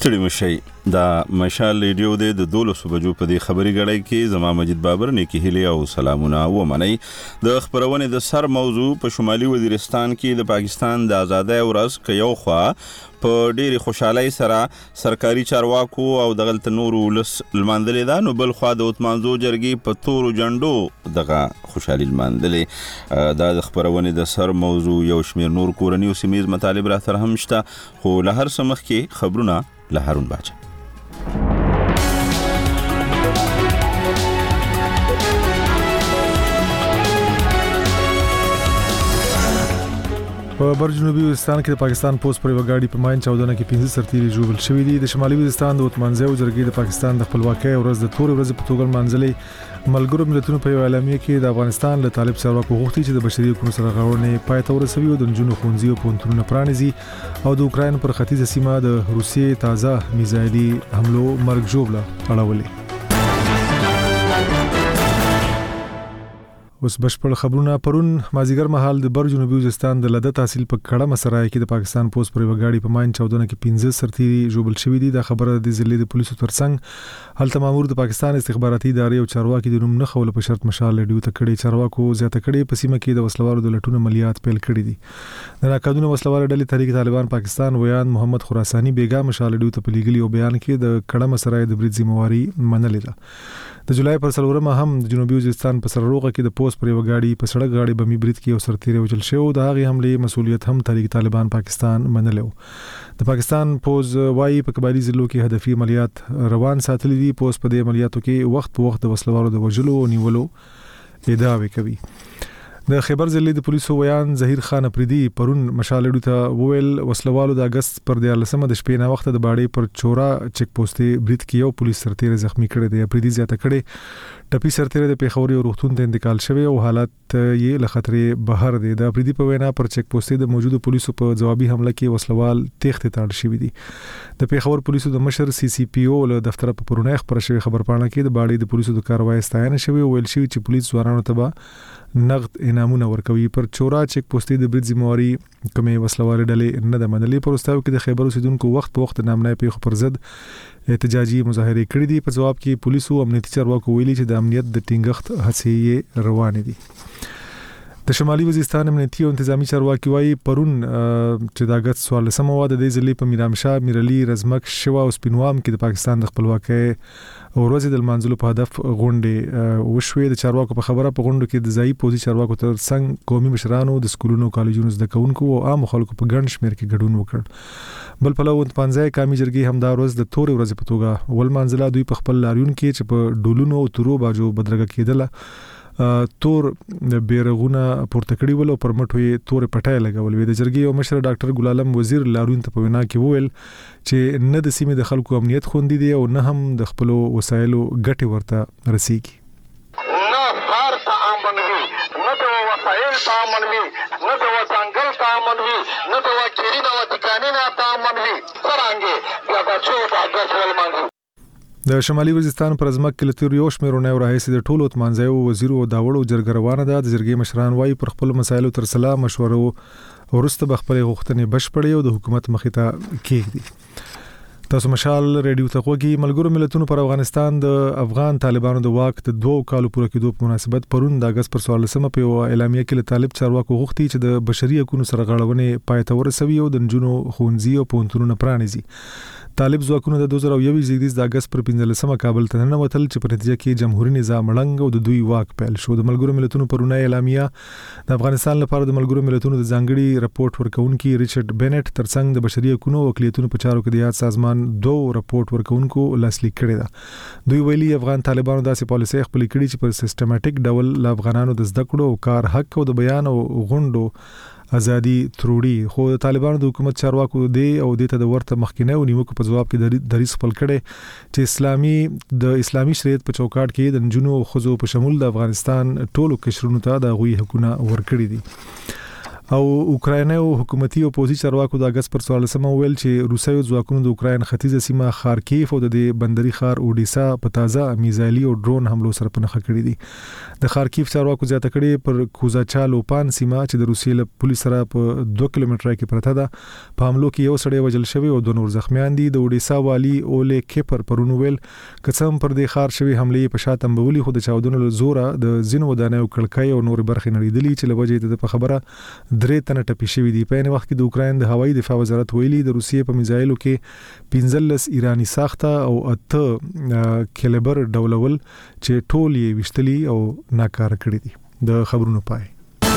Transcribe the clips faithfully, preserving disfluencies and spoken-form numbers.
ستړي مشي د مشال ریډیو د دولسو بجو په دې خبري غړی کې زما مجید بابر نیکی هلی او سلامونه ومني. د خبرونه د سر موضوع په شمالي وزیرستان کې د پاکستان د آزادۍ ورځ کې یو خوا په ډېری خوشحالۍ سره سرکاري چارواکو او دغلت نور ولس لمانځلې ده، نو بل خوا د اتمانزو جرګې په تورو جنډو دغه خوشحالي لمانځلې. دا د خبرونه د سر موضوع یو شمیر نور کورني او سیمایي مطالب را سره هم شته، خو له هر څه مخکې خبرونه له هارون باچا. په بر جنوبي وزیرستان کې د پاکستان پوسټ پر وګاډي په ماین چودنه کې پنځه سرتیري ژوبل شوي دي. د شمالي وزیرستان د اتمانزو جرګې د پاکستان د خپلواکۍ ورځ د تورې ورځې په توګه منځلې ملګرو ملتونو په یو اعلامیه کې د افغانستان له طالب چارواکو غوښتي چې د بشري حقوقو سره غاړه پای ته ورسوي او د نجونو ښوونځي او پوهنتونونه پرانیزي او د اوکراین پر ختیځه سیمه د روسیې تازه میزایلي حملو مرګ ژوبله اړولې. اوس بشپړ خبرونه. پرون مازیګر مهال د بر جنوبي وزیرستان د لده تحصیل په کړه مسرای کې د پاکستان پوسټ پر وګاډي په ماین چودنه کې پنځه سرتیري ژوبل شوي دي. دا خبره د ضلع د پولیسو ترڅنګ هلته مامور د پاکستان استخباراتي ادارې او چارواکي د نوم نه خول په شرط مشال ریډیو ته کړي. چارواکو زیاته کړي په سیمه کې د وسلوالو د لټون عملیات پیل کړي دي. د ناقانونه وسلوال ډلې تحریک طالبان پاکستان ویان محمد خراساني بیګا مشال ریډیو ته په لیګلي او بیان کې د کړه مسرای د برید ذمہواری منلې ده. د جولای پر څلورمه هم د جنوبي وزیرستان په سرروغه کې د پوسټ پر وګاډي په سړک غاړي بمي برید کې او سرتیري وجل شو. د هغې حمله مسؤلیت هم تحریک طالبان پاکستان منلو. د پاکستان پوز وايي په قبایلی ضلعو کې هدفي عملیات روان ساتلي دي. پوز په دې عملیاتو کې وخت په وخت د وسلوالو د وجلو او نیولو ادعاوې کوي. د خیبر ضلع د پولیسو ویان ظهیر خان افریدي پرون مشالډو ته وویل وسلوالو د اگست پر دیارلسمه د شپې نه وخت د باړې پر چورا چک پوسټ برید کې یو پولیس سرتیری زخمی کړی دی. افریدي زیاته کړي ټپي سرتیری د پیښور یو روغتون ته انتقال شوی او حالت یې له خطرې بهر دی. د افریدي په وینا پر چک پوسټ د موجوده پولیسو په جوابي حمله کې وسلوال تېښتې ته اړ شوي دي. د پیښور پولیسو د مشر سی سی پی او له دفتر په پرونه خبر شوی خبرپاڼه کې د باړې د پولیسو د کاروای ستاینه شوی او ویل شوی چې پولیس ځوانانو ته به نقد انعامونه ورکوي. پر چورا چک پوسټ د برید ذمہواری کومې وسلوال ډلې نه د منلې. پر استاو کې د خیبر اوسیدونکو وخت په وخت نامنای پیښو پر ضد احتجاجي مظاهره کړې دي. په جواب کې پولیسو امنیتي چارواکو ویلي چې د امنیت د ټینګښت هڅې روانې دي. د شمالي وزیرستان امنیتي او انتظامی چارواکي وايي پرون چې د اگست څوارلسمه واده د ضلع په میرامشاه میرعلي رزمک شوا او سپینوام کې د پاکستان د خپلواکۍ ورځ د لمانځلو په هدف غونډې وشوې. د چارواکو په خبره په غونډو کې د ځایي پوزي چارواکو تر څنګ قومي مشرانو د سکولونو کالجونو زده کوونکو او عام خلکو په ګڼ شمېر کې ګډون وکړ. بل پلو د پنځه کامي جرګې هم دا ورځ د تورې ورځې په توګه ول منځله. دوی په خپل لاریون کې چې په ډولونو او تورو باجو بدرګه کېدله تور بیرغونه پورته کړي ول او پر مټو یې تور پټای لګول وي. د جرګې او مشر ډاکټر ګلالم وزیر لاریون ته په وینا کې وویل چې نه د سیمې د خلکو امنیت خوندي دی او نه هم د خپل وسایلو ګټه ورته رسیږي. نه خار ته امن وي، نه د وسایل ته امن وي، نه د وسنګل ته امن وي، نه د وکیري د وتکانینه ته امن وي. څرنګه بیا د څو د اگست ولمانځو. د شمالي وزیرستان پر ځمکه کې لتور یو شمیرونه راهیسي د ټولو اتمانځو وزیرو او داوړو جرګه روانه ده. د جرګې مشران وايي پر خپل مسایلو تر سلا مشورو ورسته بخپل غوښتنې بشپړې او د حکومت مخې ته کېږي. تاسو مشال ریډیو ته غوږی. ملګرو ملتونو پر افغانستان د افغان طالبانو د واک د دوه کالو پوره کېدو په مناسبت پرون د اگست پر څوارلسمه په اعلامیه کې له طالب چارواکو غوښتي چې د بشري حقوقو سره غاړونه پای ته ورسوي او د نجونو ښوونځي او پوهنتونونه پرانیزي. طالب ځواکونه د دوه زره یو زیږدیز د اگست پر پنځلسمه کابل ته ننوتل چې په نتیجه کې جمهوریت نظام مړنګ او د دوی واک پیل شو. د ملګرو ملتونو پرونه اعلامیه د افغانستان لپاره د ملګرو ملتونو د ځانګړي رپورټ ورکونکي ریچارډ بینټ ترڅنګ د بشري حقوقو او اقلیتونو په چارو کې د یاد سازمان دوه رپورټ ورکونکو لاسلیک کړی ده. دوی ویلي افغان طالبانو داسې پالیسي خپل کړي چې په سیستماتیک ډول ل افغانانو د زده کړو او کار حق او د بیان او غونډو ازادي تروړي. خو د طالبانو د حکومت چارواکو دی او د ته د ورته مخکینه او نیوکو په جواب کې دریس خپل کړي چې اسلامي د اسلامي شریعت په چوکاټ کې د نجونو خزو په شمول د افغانستان ټولو کشرونو ته د غوي حقوقونه ورکړي دي. او اوکرایني او حکومتي او پوزي چارواکو د اگست پر څوارلسمه ویل چې روسي ځواکونو د اوکراین ختیځه سیمه خارکیف او د بندري ښار اوډیسا په تازه میزایلي او ډرون حملو سره په نخښه کړی دي د خارکیف چارواکو زیاته کړي پر کوزاچالوپان سیمه چې د روسي له پولیس سره په دوه کیلومتره کې پرته ده په حملو کې یو سړی وژل شوی او دوه نور زخمیان دي د اوډیسا والی اولې کیپر پرونو ویل قسم پر دې ښار شوی حمله په شاته مبولي خو د چاودنو له زوره د زینو ودانیو کړکۍ او نور برخې نړیدلې چې لوجې د خبره درې تنه ټپي شوي دي. په یوه وخت کې د اوکراین د هوایي دفاع وزارت ویلي د روسیې په میزایلو کې پنځلس ایرانی ساخته او اته کیلیبر ډولول چې ټول یې وشتلي او ناکاره کړي دي. د خبرونو پای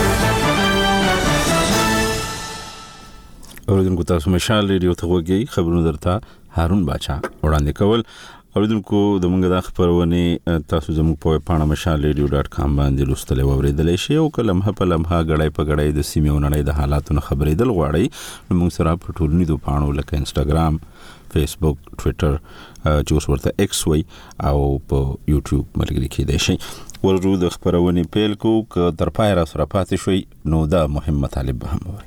اوریدونکو تاسو مشال ریډیو ته وګورئ. خبرونه درته هارون باچا وړاندې کول. اوریدونکو د موږ د خبرونه تاسو زموږ په پاڼه مشال ریډیو ډاټ کام باندې لوستل او اوریدل شي او کلمه په لمحه غړای په غړای د سیمې او نړۍ د حالاتو خبرې دل غواړي نو موږ سره په ټولنیزو پاڼو لکه انستګرام، فیسبوک، ټوئیټر چې اوس ورته ایکس وای او په یوټیوب ملګری کېدای شي. ورجو د خبرونه پیل کو ک تر پای را سره پاتې شوي نو دا مهم مطالب به هم وي.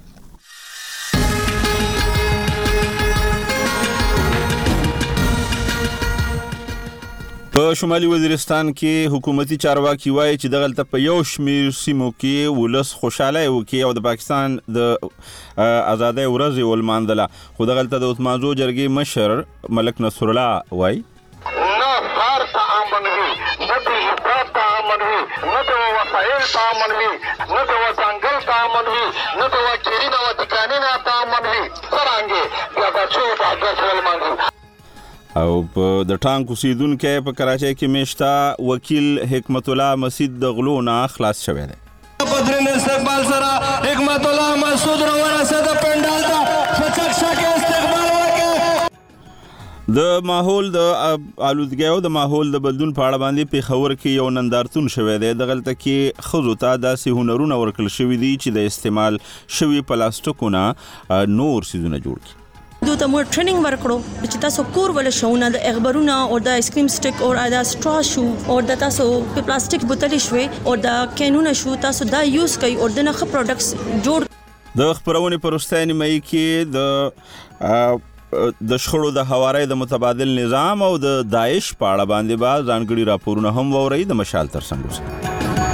په شمالي وزیرستان کې حکومتي چارواکي وایي چې دغلته په یو شمیر سیمو کې ولس خوشاله وکي او د پاکستان د آزادۍ ورځ ولمانځله خو دغلته د اتمانزو جرګې مشر ملک نصر الله وایي نه کار ته امن وي نه د حفاظت ته امن وي نه د وسایل ته امن وي نه د ځنګل ته امن وي نه د وکیلین او دکانینو ته امن وي څرنګه بیا به څوک اګست ولمانځي. او په د ټانک اوسیدونکو په کراچۍ کې میشتا وکیل حکمت الله مسجد د غلو نه خلاص شوی دی. بدرین استقبال سره حکمت الله مسعود ورسه د پندال ته فچک شکه استقبال وکړي. د ماحول د آلودګۍ او د ماحول د بدلون په اړه باندې پیښور کې یو نندارتون شوی دی. دغلته کې ښځو ته داسې هنرونه ورکړل شوي دي چې د استعمال شوي پلاستیکونه نور څیزونه جوړ کړي. دو ته موږ ټریننګ ورکړو چې تاسو کور ول شونه د اخبارونه او د آیس کریم سټیک او د سټرا شو او د تاسو په پلاستیک بوتل شوي او د کینونه شو تاسو دا یوز کوي او د نخ پروډکټس جوړ. د خبرونه پرستای نیمه کې د د شخړو د حوارې د متبادل نظام او د داعش په اړه باندې با ځانګړي راپورونه هم ووري د مشال تر څنګ.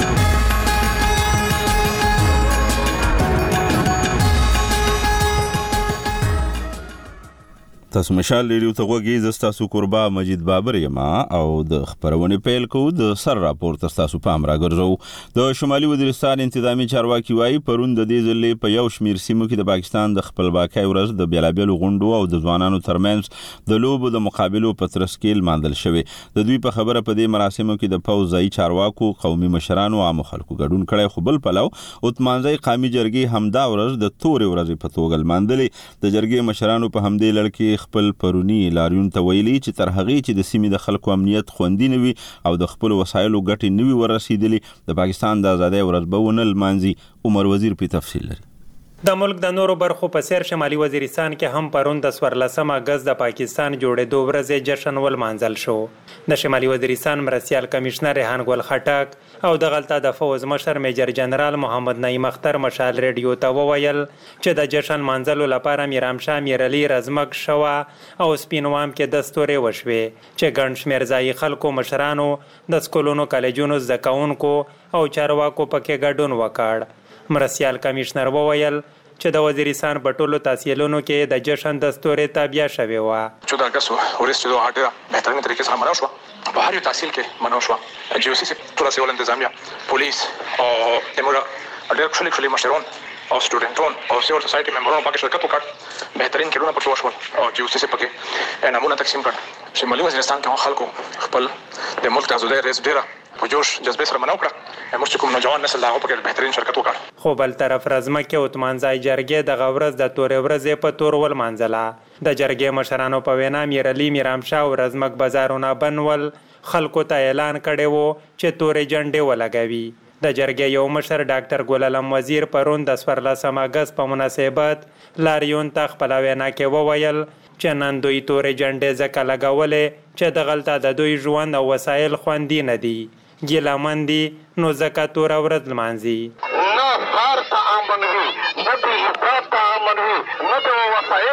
تاسو مشال ریډیو ته وګورئ. زه تاسو قربا مجید بابر یم او د خبرونه پیل کوو. د سر راپور تاسو پام راګرځو. د شمالي وزیرستان انتظامی چارواکي وایي پرون د دې ځلې په یو شمیر سیمو کې د پاکستان د خپلواکۍ ورځ د بیلابېلو غونډو او د ځوانانو ترمنځ د لوبو د مقابلو په ترڅ کې لمانځل شوی. د دوی په خبره په دې مراسمو کې د پوځ ځای چارواکو، قومي مشرانو او عام خلکو ګډون کړي خو بل پلو اتمانځي قومي جرګې همدا ورځ د تورې ورځې په توګه لمانځلې. د جرګې مشرانو په همدې لړ کې خپل پرونی لاریون ته ویلي چې تر هغه چې د سیمې د خلکو امنیت خوندي نه وي او د خپل وسایلو ګټې نه وي ورسېدلي د پاکستان د آزادۍ ورځ به ونه لمانځي. عمر وزیر په تفصیل لري. د ملک د نورو برخو په سیر شمالي وزیرستان کې هم پرون د څوارلسم اګست د پاکستان جوړېدو ورځې جشن ولمانځل شو. د شمالي وزیرستان مرستیال کمشنر ریحان ګل خټک او د غلطه د فوز مشر میجر جنرال محمد نعیم اختر مشال ریډیو ته وویل چې د جشن مانځلو لپاره میرامشاه میرعلی رزمک شوا او سپینوام کې دستورې وشوې چې ګڼ شمېر ځایي خلکو، مشرانو، د سکولونو، کالجونو زده کوونکو او چارواکو پکې ګډون وکړ. مرستیال کمشنر وویل چې د وزیرستان په ټولو تحصیلونو کې د جشن دستورې تابع شوې وه. چودہ اگست ورځ چې دوه ډېره بهترینه طریقې سره مناو شوه. په هر یو تحصیل کې مناو شوه. جی او سی ټوله سیول انتظامیه، پولیس او زموږ ډېر ښکلي ښکلي مشران او سټوډنټان او سیول سوسایټي ممبرانو پکې شرکت وکړ. بهترین کډونه پکې وشول او جی او سی پکې انعامونه تقسیم کړل. شمالي وزیرستان کې خلکو خپل د ملک د آزادۍ ورځ ډېره په جوش جذبې سره مناو کړه. موږ چې کوم نوجوان نسل دا په بهترین شرکت وکړ. خو بل طرف رزمکه اتمانځای جرګې د غورز د تورې ورځې په تور ولمانځله. د جرګې مشرانو په وینا میرعلی، میرامشاه او رزمک بازارونه بنول خلکو ته اعلان کړی وو چې تورې جنډې ولګوي. د جرګې یو مشر ډاکټر ګل علم وزیر پرون د څوارلسم اګست په مناسبت لاریون ته خپله وینا کې وویل چې نن دوی تورې جنډې ځکه لګولې چې دغلته د دوی ژوند او وسایل خوندي نه دي. ګیله من دي نو ځکه توره ورځ لمانځي. نه ښار ته امن وي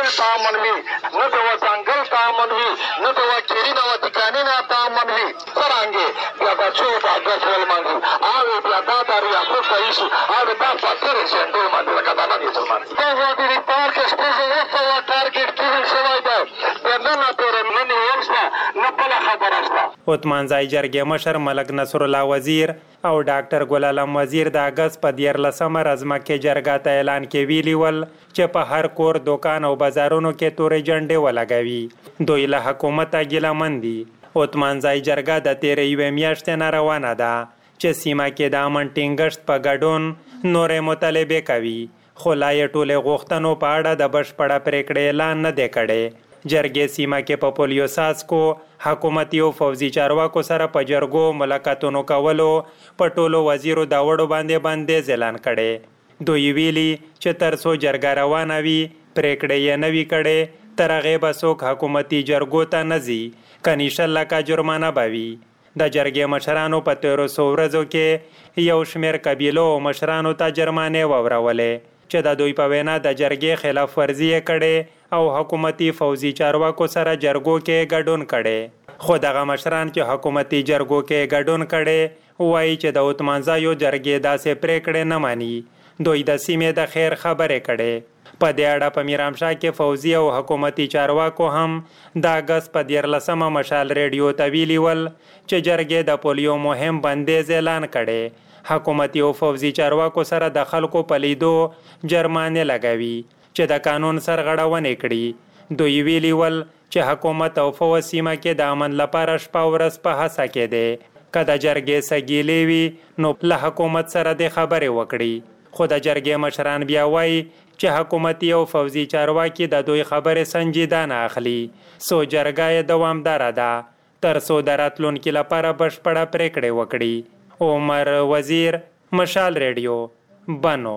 وسایل ته امن وي، نه د ځنګل ته امن وي، نه د چیرینه و تکانینه ته امن وي. څرنګې بیا د چوپ اګست ولمانځي او بیا دا د ریاست رئیس او دا فاتر سنټر باندې لکه دا نه دي مسلمان. دا وادي پارک شپږ وسوه ټارګټ کېدل شوی دی. د نن پورې نه نیول شوه، نه بله خبره شوه. عثمانزای جرګې مشر ملک نصر الله وزیر او ډاکټر ګل عالم وزیر د اګست په دیارلسمه رزمکې جرګه ته اعلان کې ویلي ول چې په هر کور، دوکان او بازارونو کې تورې جنډې ولګوي. دوی له حکومته ګیلهمن دي. عثمانزای جرګه د تېرې یوې میاشتې نه روانه ده چې سیمه کې د امن ټینګښت په ګډون نورې مطالبې کوي، خو لا یې ټولې غوښتنو په اړه د بشپړه پرېکړې اعلان نه دی کړی. جرګې سیمه کې په پولیو څاڅکو، حکومتي او فوځي چارواکو سره په جرګو ملاقاتونو کولو په ټولو وزیرو د وړو باندې بندیز اعلان کړی. دوی ویلي چې تر څو جرګه روانه وي پرېکړې یې نه وي کړې، تر هغې به څوک حکومتي جرګو ته نه ځي، کني شل لکه جرمانه به وي. د جرګې مشرانو په تېرو څو ورځو کې یو شمېر قبیلو او مشرانو ته جرمانې واورولې چې د دوی په وینا د جرګې خلاف ورزي یې کړې او حکومتي فوځي چارواکو سره جرګو کې ګډون کړي. خو دغه مشران چې حکومتي جرګو کې ګډون کړي وایي چې د عثمانزایو جرګې داسې پرېکړې نه ماني. دوی د سیمې د خیر خبرې کړي. په دې اړه په میرامشاه کې فوځي او حکومتي چارواکو هم د اګست په دیارلسمه مشال ریډیو ته ویلي ول چې جرګې د پولیو مهم بندیز اعلان کړي. حکومتي او فوځي چارواکو سره د خلکو په لیدو جرمانې لګوي چې د قانون سرغړونې کړي. دوی ویلي ول چې حکومت او فوځ سیمه کې د امن لپاره شپه ورځ په هڅه کې دی. که د جرګې څه ګیلې وي نو له حکومت سره د خبرې وکړي. خو د جرګې مشران بیا وایي چې حکومتي او فوځي چارواکي د دوی خبرې سنجیده نه اخلي. سو جرګه یې دوامداره ده تر څو د راتلونکي لپاره بشپړه پرېکړې وکړي. عمر وزیر، مشال ریډیو، بنو.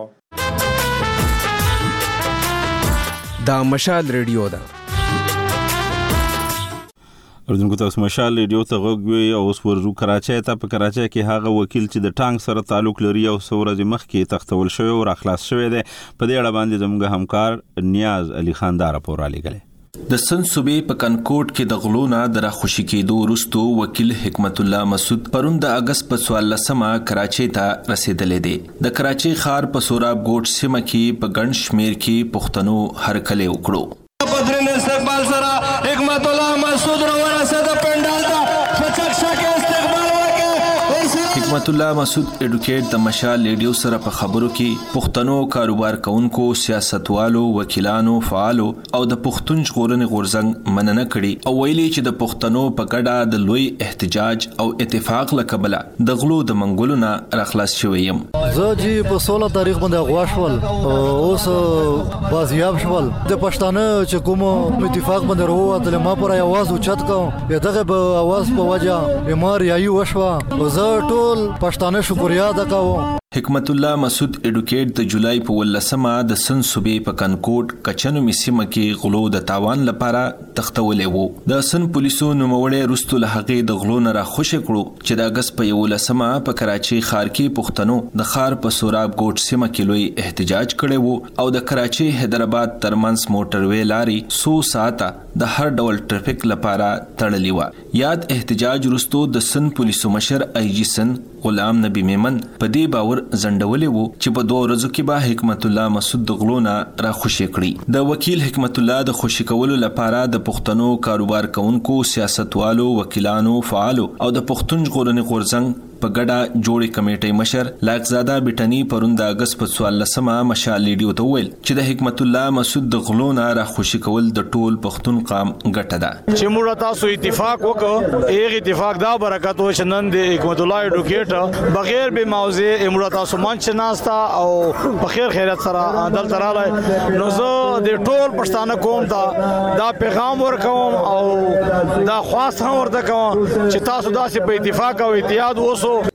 دا مشال ریډیو ده. اردوونکو تاسو مشال ریډیو ته غوږ وی او اوس ورځو کراچۍ ته. په کراچۍ کې هغه وکیل چې د ټانک سره تعلق لري او څو ورځې مخکې تختول شوی او راخلاص شوی دی، په دې اړه باندې زموږ همکار نیاز علي خان دا راپور رالیږلی. د سن صوبې په کنکوټ کې د غلو نه د راخوشي کېدو وروسته وکیل حکمت الله مسعود پرون د اګست په څوارلسمه کراچۍ ته رسېدلی دی. د کراچۍ ښار په سوراب ګوټ سیمه کې په ګڼ شمېر کې پښتنو هرکلی وکړو. بدرین استقبال سره حکمت الله مسعود راورسېده پنډال ته په چکشه کې استقبال وکړ. حکمت الله مسعود اډوکیټ د مشال ریډیو سره په خبرو کې پښتنو کاروبار کوونکو، سیاستوالو، وکیلانو، فعالو او د پښتون ژغورنې غورځنګ مننه کړي او ویلي چې د پښتنو په ګډه د لوی احتجاج او اتفاق له کبله د غلو د منګولو نه راخلاص شوی یم. زه چې په سوله تاریخ باندې اغوا شول اوس بازیاب شول. د پښتانه چې کوم اتفاق باندې وروتل ما پر आवाज اوچت کوم دغه به आवाज په وجه بیمار یایي وشوه. زه ټول پښتانه شکریا ادا کوم. حکمت الله مسعود اډوکیټ د جولای په ولسمه د سن صوبې په کنکوټ کچنو میسیمه کې غلو د تاوان لپاره تختولې وو. د سن پولیسو نوموړی رستو له هغې د غلو نه راخوشې کړو چې د اګست په یولسمه په کراچۍ ښار کې پښتنو د ښار په سوراب ګوټ سیمه کې لوی احتجاج کړی وو او د کراچۍ حیدرآباد ترمنځ موټروي لارې څو ساعته د هر ډول ټریفیک لپاره تړلې وه. یاد احتجاج رستو د سن پولیسو مشر آی جی سن غلام نبی میمن په دې باور زنډولې وو چې په دوه ورځو کې به حکمت الله مسعود د غلو نه راخوشي کړي. د وکیل حکمت الله د خوشي کولو لپاره د پښتنو کاروبار کوونکو، سیاستوالو، وکیلانو، فعالو او د پښتون ژغورنې غورځنګ په ګډه جوړې کمیټې مشر لایقزاده بټنی پرون د اګست په څوارلسمه مشال ریډیو ته ویل چې د حکمت الله مسعود د غلو نه راخوشي کول د ټول پښتون قام ګټه ده. چې موږ تاسو اتفاق وکړو، هغه اتفاق دا برکت و چې نن د حکمت الله اډوکیټ بغیر به موضوع موږ تاسو مانچ ناستا او په خیر خیرت سره دل تراله. نو زه د ټول پښتانه قوم ته دا پیغام ورکوم او دا خواست هم ورته کوم چې تاسو داسې په اتفاق او اتحاد اوسو.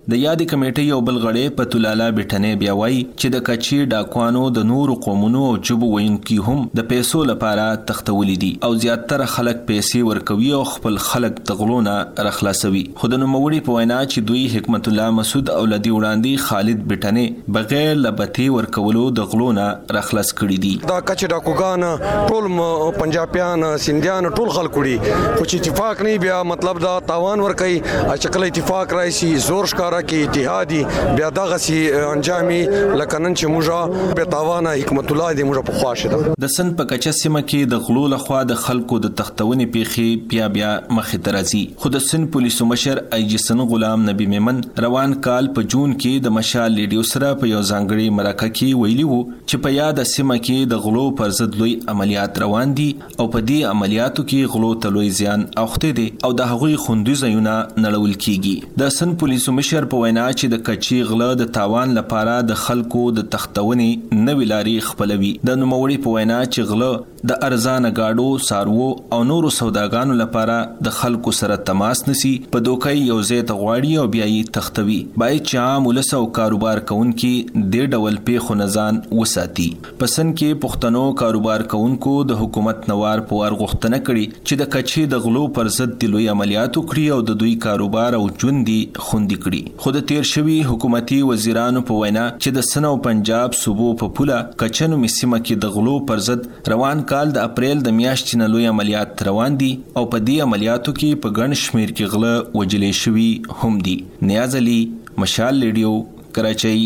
د یادې کمیټې یو بل غړی پتولالا بیٹنې بیا وایي چې د کچي ډاکوانو د نورو قومونو او ژبو ویونکي هم د پیسو لپاره تختولي دي او زیاتره خلک پیسې ورکوي او خپل خلک د غلو نه راخلاصوي. خو د نوموړي په وینا چې دوی حکمت الله مسعود او لدی وړاندې خالد بیٹنې بغیر لبتې ورکولو د غلو نه راخلاص کړي دي. دا کچي ډاکوګان ټول پنجابیان سندیان ټول خلک وړي خو چې اتفاق نه بیا مطلب دا تاوان ور کوي چې اتفاق راشي زور ښکارا کې اتحادي بیا دغه سي انجامي لکه نن چې موږ په تاوانه حکمت الله دې موږ په خواشه ده. د سن په کچه سیمه کې د غلو لخوا د خلکو د تختونې پیخي بیا بیا مخې ته راځي. خو د سن پولیسو مشر ایجسن غلام نبی میمن روان کال په جون کې د مشال لیډیو سره په یو ځانګړي مرکه کې ویلي وو چې په یاد سیمه کې د غلو پر ضد لوی عملیات روان دي او په دې عملیاتو کې غلو ته لوی زیان اوخته دي او د هغوی خوندي ځایونه نړول کیږي. د سن پولیسو مشر په وینا چې د کچي غله د تاوان لپاره د خلکو د تختونې نوې لارې خپلوي. د نوموړي په وینا چې غله د ارزانه گاډو سارو او نورو سوداګانو لپاره د خلکو سره تماس نسی په دوکۍ یو ځای ته غواړي او بیا یې تختوي. باید چې عام ولس او کاروبار کوونکي د ډول پیښو نه ځان وساتي. په سن کې پښتنو کاروبار کوونکو د حکومت نوار په ور غوښتنه کړي چې د کچي د غلو پر ضد د لوی عملیاتو کړي او د دوی کاروبار او ژوندۍ خوندي کړي. خو د تیر شوي حکومتي وزیرانو په وینا چې د سن او پنجاب صوبو په پوله کچنو سیمه کې د غلو پر ضد روان کال د اپریل د میاشتې نه لوی عملیات روان دي او په دې عملیاتو کې په ګڼ شمیر کې غله وجلې شوي هم دي. نیاز علي، مشال لیډیو، کراچۍ.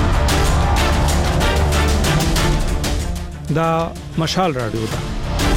دا مشال رادیو ده.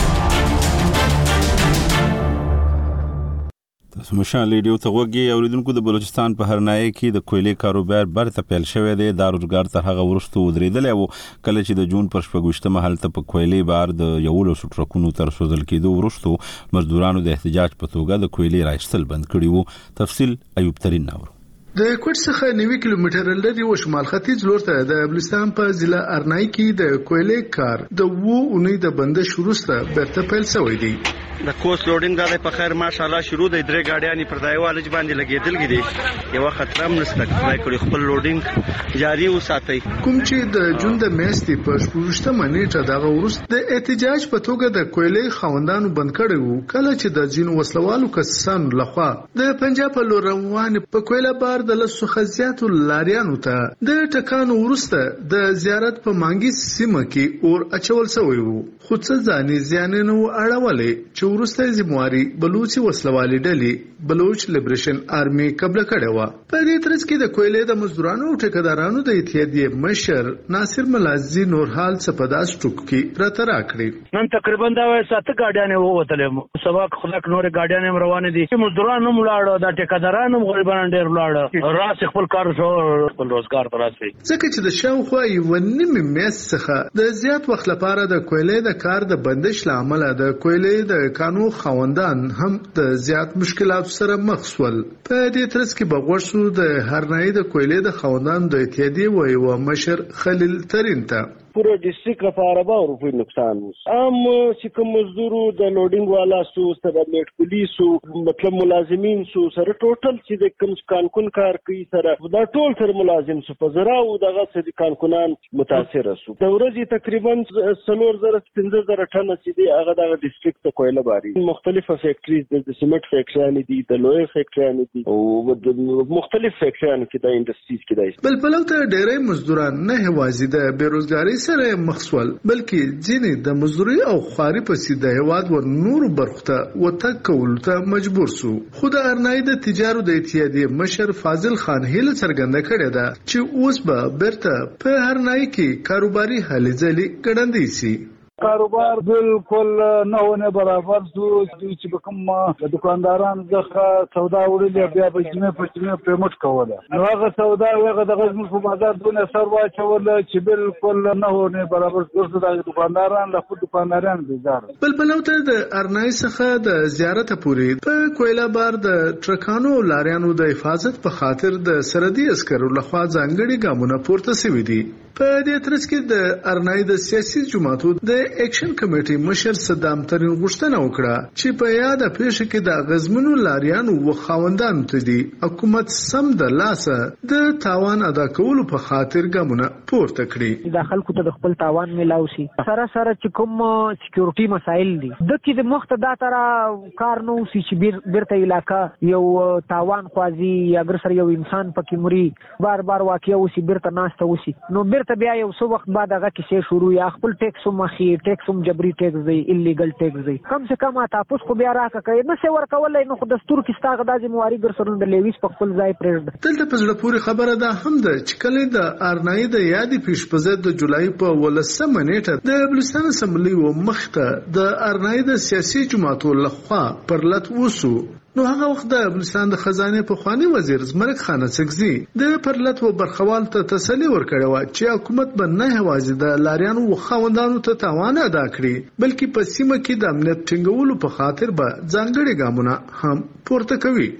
تاسو مشال لیډیو ته وګورئ. اوریدونکو د بلوچستان په هرنای کې د کویلې کاروبار برته پیل شوی دی. دا روزګار ته هغه ورستو ودرېدل او کله چې د جون پر شپږشتمه هلته په کویلې بار د یولو ټرکونو تر سوزل کېدو ورستو مزدورانو د احتجاج په توګه د کویلې راایستل بند کړي وو. تفصیل ایوب ترین ناور. د کوټ څخه نوي کیلومتر لري او شمال ختیځ لور ته د بلوچستان په ضلع ارنای کې د کویلې کار د وو اونۍ د بندش وروسته برته پیل شوی دی. د کوست لوډینګ د په خیر ماشاءالله شروع د درې گاډیانی پر دایوالج باندې لګیدل کېدي. یو خطر هم نشته کړای کړی خپل لوډینګ جاری وساتي. کوم چې د جون د میاشتې په شپږشتمه نیټه دغه وروسته د احتجاج په توګه د کویلې خوندانو بند کړی وو کله چې د جنو وسلوالو کسانو لخوا د پنجاب په روان په کویلې بار د لسو خزياتو لاریانو ته د ټکانو ورسته د زیارت په مانګي سیمه کې اور اچول شوی وو. خو څه ځاني ځاننو اړولې چې ورسته زمواري بلوچي وسلوالي ډلې بلوچ لیبریشن آرمي قبل کړه و. په دې ترڅ کې د کویلې د مزدورانو او ټیکدارانو د اتحادیې مشر ناصر ملازي نورحال سپداس ټوک کې راته راکړي. نن تقریبا دا ساته گاډیانه ووتلې سبا خلک نور گاډیانه روان دي. مزدورانو ملاړو د ټیکدارانو غریبان ډېر ملاړو راس خپل کار شو خپل روزګار تراسي. ځکه چې د شاوخوا یو نیمه میاشت څخه د زیات وخت لپاره د کویلې د کار د بندش لامل د کویلې د کانو خوندان هم د زیات مشکلات سره مخ شول. په دې ترڅ کې بغورسو د هرنای د کویلې د خوندان د اتحادیې وایو مشر خلیل ترین ته پورا ډیسټریکټ لپاره به روپی نقصان وو. عام چې کوم مزدورو د لوډینګ والا سو سره میټ پولیسو مطلب ملازمین سو سره ټوټل چې د کوم کانکون کار کوي سره دا ټول سره ملازم سو په زرا او دغه سړي کانکونان متاثر سو. د ورځې تقریبا څلور زره پنځه زره ټن چې دی هغه د ډیسټریکټ ته کویله باري. مختلفه فیکټریز د سیمنټ فیکټریان دي د لوی فیکټریان دي او د مختلف فیکټریان کې د انډستریز کې دی. بل پلوته ډېرې مزدوران نه هوازي د بیروزګاری سره مخسول بلکې ځینې د مزدوري او خواري په سیده هواد ور نور برخته وتک کول ته مجبور سو. خو د ارنای د تجارت د اتحادیې مشر فاضل خان هیله څرګنده کړې ده چې اوس به برته په هرنای کې کاروباري هلې ځلې ګړندې سي. کاروبار بالکل نه ونه برابر شو چې کوم د دکانداران ځخه سودا وړي بیا به جمع په جمع پیمنټ کوله نو هغه سودا هغه د غزمو په بازار دونه سر واچول چې بالکل نه ونه برابر شو د دکانداران له خود دکانداران بیزار. بل بلوته د ارنای څخه د زیارت پورې په کویلا بار د ټرکانو لاریانو د حفاظت په خاطر د سرحدي عسکرو لخوا ځانګړي ګامونه پورته شوي دي. په دې ترڅ کې د ارنای د سیاسي جماعتو د اکشن کمیټې مشر صدام ترین غوښتنه وکړه چې په یاد پیښه کې د غزمنو لاریانو و خاوندانو ته دي حکومت سم د لاسه د تاوان ادا کولو په خاطر ګامونه پورته کړي. د خلکو ته د خپل تاوان ملاو شي سره سره چې کوم سکیورټي مسایل دي د کې د مخته دا تر کار نو سي چې بیرته علاقہ یو تاوان خوازي یا اگر سره یو انسان پکې مري بار بار واقع وسی بیرته ناشته وسی نو بیرته بیا یو څو وخت بعد هغه کې شروع یا خپل ټیکس مخي ټیکس جبري ټیکس دی الیګل ټیکس دی کم سے کم تاسو خو بیا راکه کوي نو څه ورکولای نو خو دستور کې ستاغه د ذمہواری ګر سره د لیویس په خپل ځای پرېږد. دلته په زړه پورې خبره ده هم ده چې کله د ارنای د یادې پیش په ضد د جولای په ولسمه نیټه د بلوچستان اسمبلی و مخته د ارنای د سیاسي جماعتو لخوا پر لټ وسو نو هغه وخت د بلوچستان د خزانه په خواني وزیر زمرک خان سکزي د پرلط و برخوال ته تسلی ورکړی و چې حکومت به نه هوازي د لاریانو و خوندانو ته تاوان ادا کړي بلکې په سیمه کې د امنیت ټینګولو په خاطر به ځانګړي ګامونه هم پورته کوي.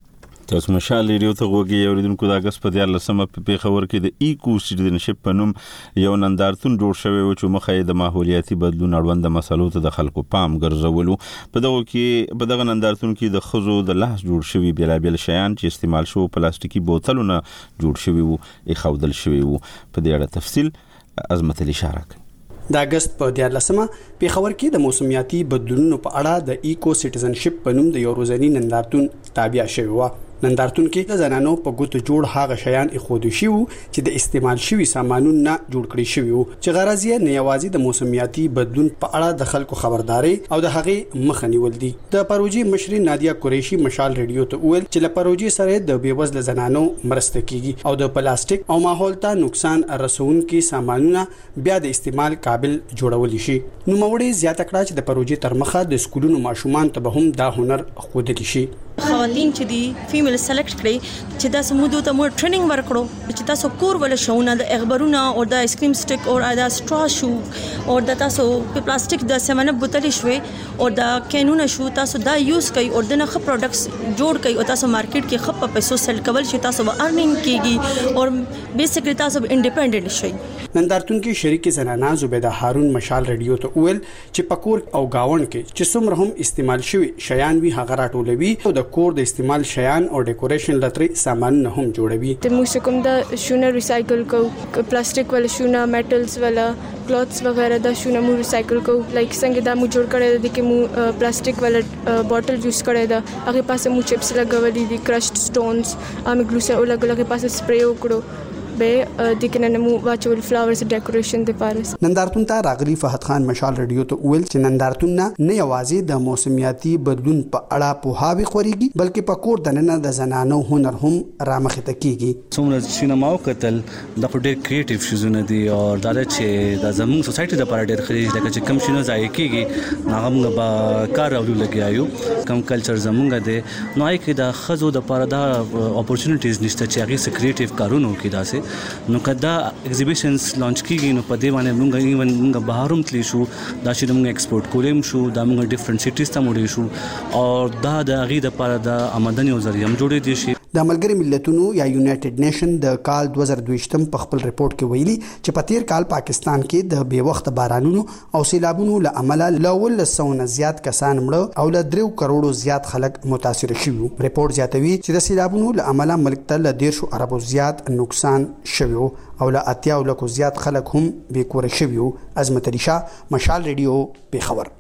تاسو مشال ریډیو ته غوږی اوریدونکو د اگست په دیارلسمه په پیښور کې د ایکو سټیډنشپ په نوم یو نندارتون جوړ شوی و چې مخه د ماحولیاتي بدلون اړوند مسلو ته د خلکو پام ګرځولو. په دغه کې په دغه نندارتون کې د خزو د لاس جوړ شوی بیلابل شیان چې استعمال شو پلاستیکي بوتلونه جوړ شوی وو اخودل شوی وو. په دې اړه تفصیل عظمت علی اشاره کوي. د اگست په دیارلسمه پیښور کې د موسمیاتي بدلونونو په اړه د ایکو سټیزنشپ په نوم د یو ورځنی نندارتون تابع شوی و. نندارتون کې د زنانو په ګوتو جوړ هغه شیان اخودو شي چې د استعمال شوی سامانونو نه جوړ کړی شوی چې غرض یې نه یوازې د موسمیاتي بدلون په اړه د خلکو خبرداري او د هغې مخه نیول دي. د پروژې مشري نادیا قریشي مشال ریډیو ته وویل چې له پروژې سره د بیوزله زنانو مرسته کیږي او د پلاستیک او ماحول ته نقصان رسونکي سامانونه بیا د استعمال قابل جوړول شي. نو موړي زیاته کړه چې د پروژې تر مخه د سکولونو ماشومان ته به هم دا هنر ښودل شي. خواتین چې دی فیمیل سلیکټ کړي چې دا سمودو ته مو ټریننګ ورکړو چې تاسو کور ول شونه د اخبارونه او د آیس کریم سټیک او د سټرا شو او د تاسو په پلاستیک د سمنه بوتل شوي او د کینونه شو تاسو دا یوز کوي او د نه پروډکټس جوړ کوي او تاسو مارکیټ کې خپ پیسو سیل کول شي تاسو به ارنینګ کیږي او بیسیکلی تاسو انډیپندنٹ شئ. نندارتون کې شریک زنانه زبیده هارون مشال ریډیو ته ویل چې پکور او گاون کې چې څومره هم استعمال شوی شیان وی هغه راټولوي او د کور د استعمال شیان او ډیکوریشن لتري سامان نه هم جوړوي. د موږ کوم د شونه ریسایکل کو پلاستیک ولا شونه میټلز ولا کلوثز وغیرہ د شونه مو ریسایکل کو لایک څنګه دا مو جوړ کړی د کې مو پلاستیک ولا بوتل یوز کړی دا هغه پاسه مو چپس لګولې دي کرشډ سټونز ام ګلوسه او لګولې پاسه سپری وکړو به د کنه مو واچول فلاورز ډیکوریشن د پارس. نندارتون ته راغلی فهد خان مشال ریډیو ته ویل چې نندارتون نه یوازې د موسمیاتي بدلون په اړه پوهاوی خوريږي بلکې په کور دننه د زنانو هنر هم رامخته کیږي. څومره سینما او قتل د ډېر کریټیو شوزونه دي او دا چې د زموږ سوسایټي د لپاره ډېر خريج لکه چې کم شنو ځای کیږي هغه موږ به کار اولو لګیایو کم کلچر زموږ دی نو آی کې د خزو د لپاره دا اپورتونټیز نشته چې هغه سکریټیو کارونه کوي داسې نو کدا ایگزیبیشنز لانچ کیږي نو په دې باندې موږ ایون موږ بهاروم تلی شو دا چې موږ ایکسپورت کولم شو دا موږ ډیفرنٹ سټیز ته موړې شو او دا د غي د لپاره د آمدنی او ذریعہ جوړې دي شي. د ملګری ملتونو یا یونایټډ نیشن د کال دوه زره دوه په خپل ریپورت کې ویلي چې په تیر کال پاکستان کې د بې وخت بارانونو او سیلابونو له امله لول سونه زیات کسان مړه او له درو کروڑو زیات خلک متاثر شوي. ریپورت زیاتوي چې د سیلابونو له امله ملک ته له ډیر شو اربو زیات نقصان شوی او له اتیا لکو زیات خلک هم بې کور شوي. عظمت علی شاه مشال ریډیو پیښور.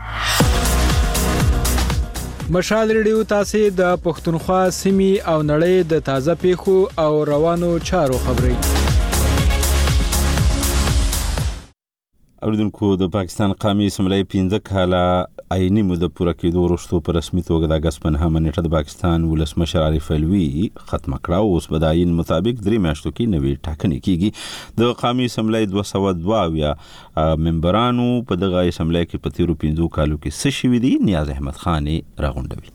مشال ریډیو تاسو د پښتونخوا سیمې او نړۍ د تازه پیښو او روانو چارو خبري اوریدونکو د پاکستان قومي اسمبلی پنځه کاله آئینی موده پوره کېدو وروسته په رسمي توګه د اگست په نهمه نیټه د پاکستان ولسمشر عارف علوي ختم کړه او اوس به د آئین مطابق درې میاشتو کې نوې ټاکنې کیږي. د قومي اسمبلی دوه سوه دوه اویا ممبرانو په دغه اسمبلی کې په تیرو پنځو کالو کې څه شوي دي نیاز احمد خان راغونډوي.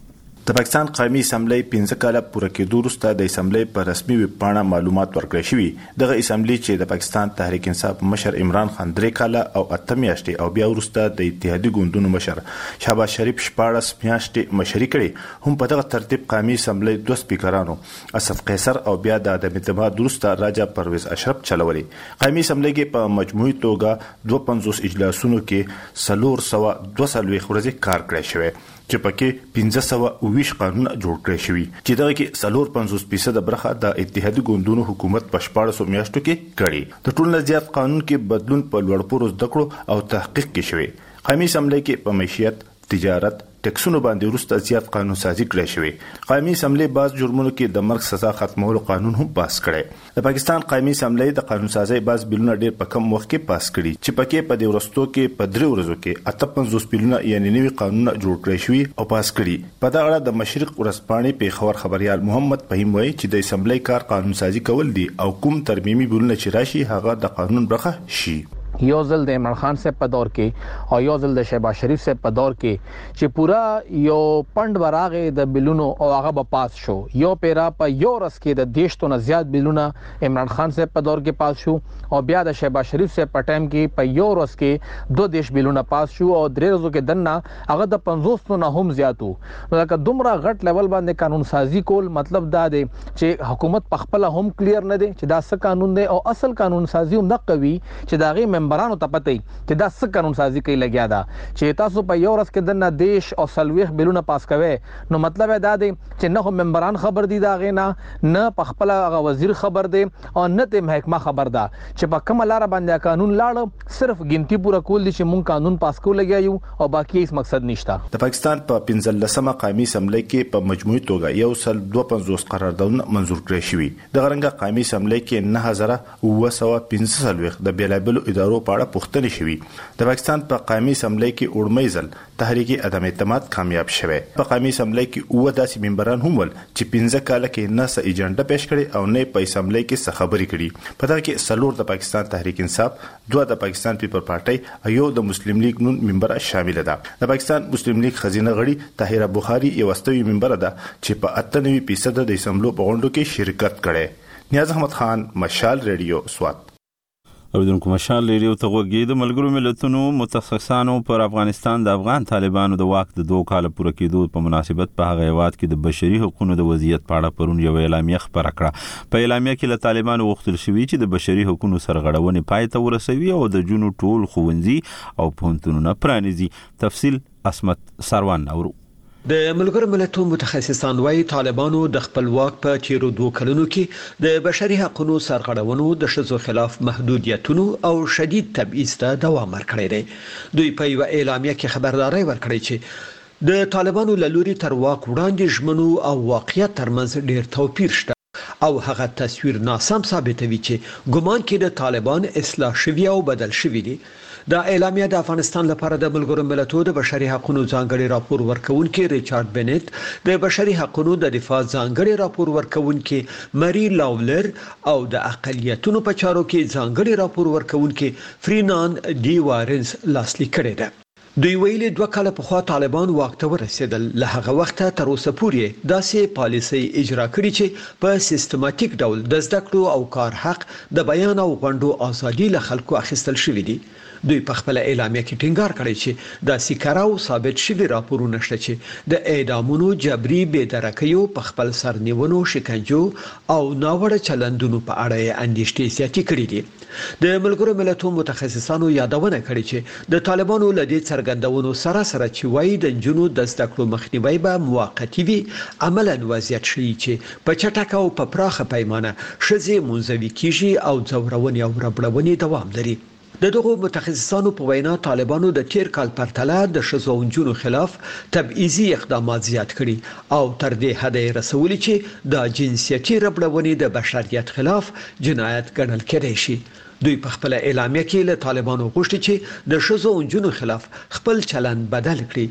د پاکستان قومي اسمبلی پنځه کاله پوره کېدو وروسته د اسمبلی په رسمي ویب پاڼه معلومات ورکړی شوي. دغه اسمبلی چې د پاکستان تحریک انصاف مشر عمران خان درې کاله او اته میاشتې او بیا وروسته د اتحادي ګوندونو مشر شهباز شریف شپاړس میاشتې مشري کړي، هم په دغه ترتیب قومي اسمبلی دوه سپیکرانو اسف قیصر او بیا د عدم اعتماد وروسته راجا پرویز اشرف چلولي. قومي اسمبلی کې په مجموعي توګه دوه پنځوس اجلاسونو کې څلور سوه دوه څلوېښت ورځې کار کړی شوی چې پکې پنځه سوه اوویشت قانون جوړ کړی شوي چې دغه کې څلور پنځوس فیصده برخه د اتحادي ګوندونو حکومت په شپاړسو میاشتو کې کړي. د ټولو نه زیات قانون کې بدلون په لوړ پوړو زده کړو او تحقیق کې شوی. قومي اسمبلی کې په معیشت، تجارت، ټیکسونو باندې وروسته زیات قانون سازي کړی شوی. قومي اسمبلی بعض جرمونو کې د مرګ سزا ختمولو قانون هم پاس کړی. د پاکستان قومي اسمبلی د قانون سازي بعض بیلونه ډېر په کم وخت کې پاس کړي چې پکې په دې ورستو کې په درې ورځو کې اته پنځوس بیلونه یعنی نوي قانون جوړ کړی شوی او پاس کړي. په دا اړه د مشرق ورځپاڼې پیښور خبريال محمد فهیم وایي چې د اسمبلی کار قانون سازي کول دي او کوم ترمیمي بیلونه چې راشي هغه د قانون برخه شي. یو ځل د عمران خان صاحب په دور کې او یو ځل د شهباز شریف صاحب په دور کې چې پورا یو پند براغه د بلونو او هغه به پاس شو. یو پیرا په یو ورځ کې د دیشتو نه زیات بلونه عمران خان صاحب په دور کې پاس شو او بیا د شهباز شریف صاحب په ټایم کې په یو ورځ کې دوه دیش بلونه پاس شو او درې ورځو کې دنه هغه د پنځوس نه هم زیاتو. نو دا دومره غټ لیول باندې قانون سازي کول مطلب دا دی چې حکومت په خپل هم کلیر نه دی چې دا څه قانون دی او اصل قانون سازي هم د قوي چې داغه ممبرانو ته پته چې دا څه قانون سازي کوي لګیا دا چې تاسو په یو ورځ کې د دیش او سلويخ بلونه پاس کوي. نو مطلب دا دی چې نه هم ممبران خبر دي دا غینا نه په خپل هغه وزیر خبر دی او نه ته محکمه خبر ده چې په کوم لار باندې قانون لاړ صرف ګنتی پورا کول دي چې مونږ قانون پاس کول لګیا یو او باقي هیڅ مقصد نشته. د پاکستان په پنځلسمه قومي اسمبلی کې په مجموعي توګه یو سل دوه پنځوس قراردادونه منزور کړی شوي. د غرنګ قومي اسمبلی کې نه هزار اوه سوه پنځه څلوېښت د بیلابلو ادارو په اړه پوښتنې شوي. د پاکستان په قومي اسمبلی کې اورمۍ ځل تحریک عدم اعتماد کامیاب شوه. په قومي اسمبلی کې اوه داسې ممبران هم ول چې پنځه کاله کې نه څه ایجنډا پیش کړي او نه په اسمبلی کې څه خبرې کړي. په دا کې څلور د پاکستان تحریک انصاف، دوه د پاکستان پیپل پارټي او یو د مسلم لیگ نون ممبر شامل ده. د پاکستان مسلم لیگ خزینه غړي طاهره بخاری یو واستوي ممبر ده چې په اته نوي فیصد د اسمبلو په غونډو کې شرکت کړي. نیاز احمد خان، مشال ریډیو، سوات. اوریدونکو مشال ریډیو ته غوږی د ملګرو ملتونو متخصصانو پر افغانستان د افغان طالبانو د واک د دوه کال پوره کېدو په مناسبت په هغه هیواد کې د بشري حقوقو د وضعیت په اړه پرون یو اعلامیه خبره کړه. په اعلامیه کې له طالبانو غوښتل شوی چې د بشري حقوقو سرغړونې پای ته ورسوي او د جنو ټول ښوونځي او پوهنتونونه پرانیزي. تفصیل اسمت سروان اورو. د ملګرو ملتونو متخصصان وايي طالبانو د خپل واک په تیرو دوه کلونو کې د بشري حقوقو سرغړونو، د ښځو خلاف محدودیتونو او شدید تبعیض ته دوام ورکړی دی. دوی په یو اعلامیه کې خبرداري ورکړې چې د طالبانو له لوري تر واک وړاندې ژمنو او واقعیت ترمنځ ډیر توپیر شته او هغه تصویر ناسم ثابتوي چې ګومان کې د طالبان اصلاح شوی او بدل شوی دی. دا اعلامیه د افغانستان لپاره د ملګرو ملتونو د بشري حقوقو ځانګړي راپور ورکونکي ریچارډ بنت، د بشري حقوقو د دفاع ځانګړي راپور ورکونکي مری لاولر او د اقلیتونو په چارو کې ځانګړي راپور ورکونکي فرینان ډي وارنز لاسلیک کړی دی. دوی ویلي دوه کاله پخوا طالبان واک ته ورسېدل. له هغه وخته تر اوسه پورې داسې پالیسي اجرا کړي چې په سیستماتیک ډول د زده کړو او کار حق، د بیان او غونډو ازادي له خلکو اخیستل شوې دي. دوی په خپل اعلامیه کې ټینګار کړی چې د سیکراو ثابت شوی راپورونه شته چې د اعدامونو، جبري بېدرکیو، په خپل سرنیونو، شکنجو او ناوړه چلندونو په اړه اندېښنې زیاتې کړې دي. د ملګرو ملتونو متخصصانو یادونه کړې چې د طالبانو له دې څرګندونو سره سره چې وایي د نجونو د زده کړو مخنیوي به موقتی وي، عملاً وضعیت ښیي چې په چټکه او په پراخه پیمانه ښځې منزوي کیږي او ځورونې او ربړونې دوام لري. د دغو متخصصانو په وینا طالبانو د تیر کال پرتله د ښځو او نجونو خلاف تبعیضي اقدامات زیات کړي او تر دې حده یې رسولي چې د جنسیتي ربړونې د بشریت خلاف جنایت ګڼل کېدای شي. دوی په خپل اعلامیه کې له طالبانو غوښتي چې د ښځو او نجونو خلاف خپل چلند بدل کړي.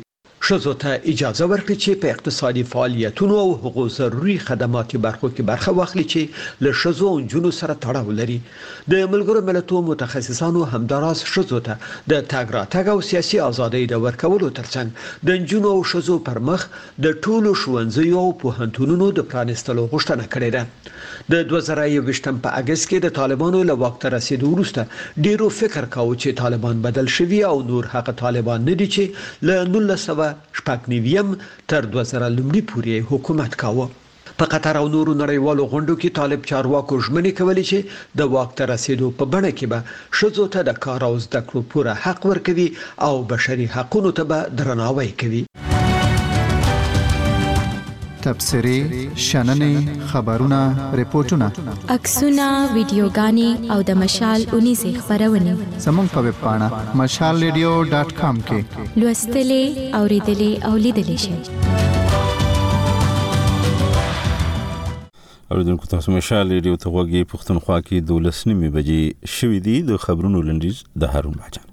ښځو ته اجازه ورکړي چې په اقتصادي فعالیتونو او هغو ضروري خدماتي برخو کې برخه واخلي چې له ښځو او نجونو سره تړاو لري. د ملګرو ملتونو متخصصانو همداراز ښځو ته د تګ راتګ او سیاسي ازادۍ د ورکولو ترڅنګ د نجونو او ښځو پر مخ د ټولو ښوونځیو او پوهنتونونو د پرانیستلو غوښتنه کړې ده. د دوه زره یوویشتم په اګست کې د طالبانو له واک ته رسیدو وروسته ډیرو فکر کاوه چې طالبان بدل شوي او نور هغه طالبان نه دي چې له نولس سوه شپږ نوي تر دوه زره لومړي پورې حکومت کاوه. په قطر او نورو نړیوالو غونډو کې طالب چارواکو ژمنې کولې چې د واک ته رسیدو په بڼه کې به ښځو ته د کار او زده کړو پوره حق ورکوي او بشري حقونو ته به درناوی کوي. تبصرې، شننې، خبرونه، ریپورتونه، عکسونه، ویډیوګانې او د مشال اونیزې خبرونه زموږ په ویب پاڼه مشال ریډیو ډاټ کام کې لوستلې، اوریدلې او لیدلې شئ. اوریدونکو تاسو مشال ریډیو ته غوږی پښتونخوا کې دولس نیمې بجې شوې دي. د خبرونو لنډیز د هارون باجان.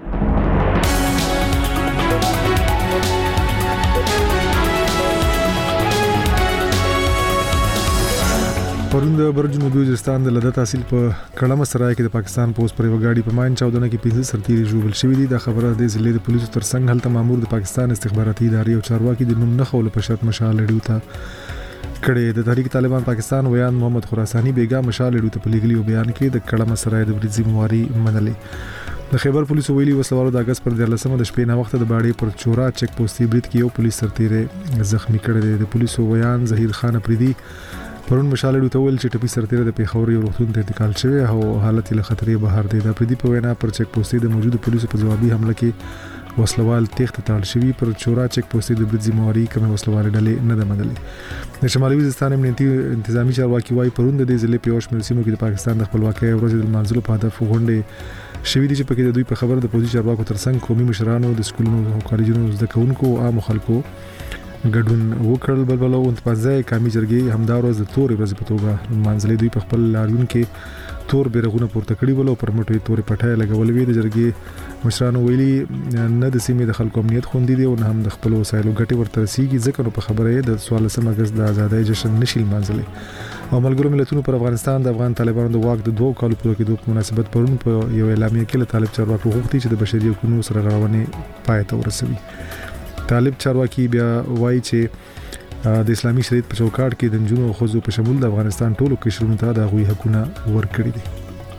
پرون د برج جنوبي وزیرستان د لده تحصیل په کړم سرای کې د پاکستان پولیس پر یو گاډي په ماین چاودنه کې پنځه سرتیري ژوبل شوي دي. دا خبره د ضلع د پولیسو ترڅنګ هلته مامور د پاکستان استخباراتي ادارې او چارواکي د نوم نه خول په شرط مشال ریډیو ته کړي. د تحریک طالبان پاکستان ویان محمد خراسانی بیګا مشال ریډیو ته په لیکلي بیان کې د کړم سرای د برج ذمہواری منلې. د خیبر پولیسو ویلي وسلوالو د اگست پر دیارلسمه د شپې نه وخت د باړې پر چورا چک پوسټي برید کې یو پولیس سرتیری زخمی کړی دی. د پولیسو ویان ظهیر خان افریدي پرون مشال ریډیو ته ویل چې ټپي سرتیری د پیښور یو روغتون ته انتقال شوی او حالت یې له خطرې بهر دی. د افریدي په وینا پر چک پوسټي د موجوده پولیسو په جوابي حمله کې وسلوال تخت تاړ شوی. پر چورا چک پوسټي د برج ذمہواری کوم وسلوال ډلې نه ده منلې. د شمالي وزیرستان امنیتي انتظامی چارواکي وايي پرون د دې ضلع په یو شمېر سیمو کې د پاکستان د خپلواکۍ ورځې د لمانځلو په هدف غونډې شوې دي چې پکې د دوی په خبر د پولیسو چارواکو ترڅنګ قومي مشرانو، د سکولونو او کالجونو زده کوونکو او عام خلکو ګډون وکړل. بلبلو انتپازای قومي جرګې همداروز د تورې ورځې په توګه منځلې دوی په خپل لاریون کې تور بیرغونه پورته کړي ول او پر مټو یې تورې پټای لګولې وې. د جرګې مشرانو ویلي نه د سیمې د خلکو امنیت خوندي دي او نه هم د خپل وسایلو ګټې ورته رسیږي، ځکه نو په خبره یې د څوارلسم اګست د آزادۍ جشن نشي لمانځلی. او ملګرو ملتونو پر افغانستان د افغان طالبانو د واک د دوه کالو پوره کېدو په مناسبت پرون په یو اعلامیه کې له طالب چارواکو غوښتي چې د بشري حقوقو سره غړونې پای ته ورسوي. طالب چارواکي بیا وایي چې د اسلامي شریعت په چوکاټ کې د نجونو او ښځو په شمول د افغانستان ټولو قشرونو ته د هغوی حقونه ورکړي دي.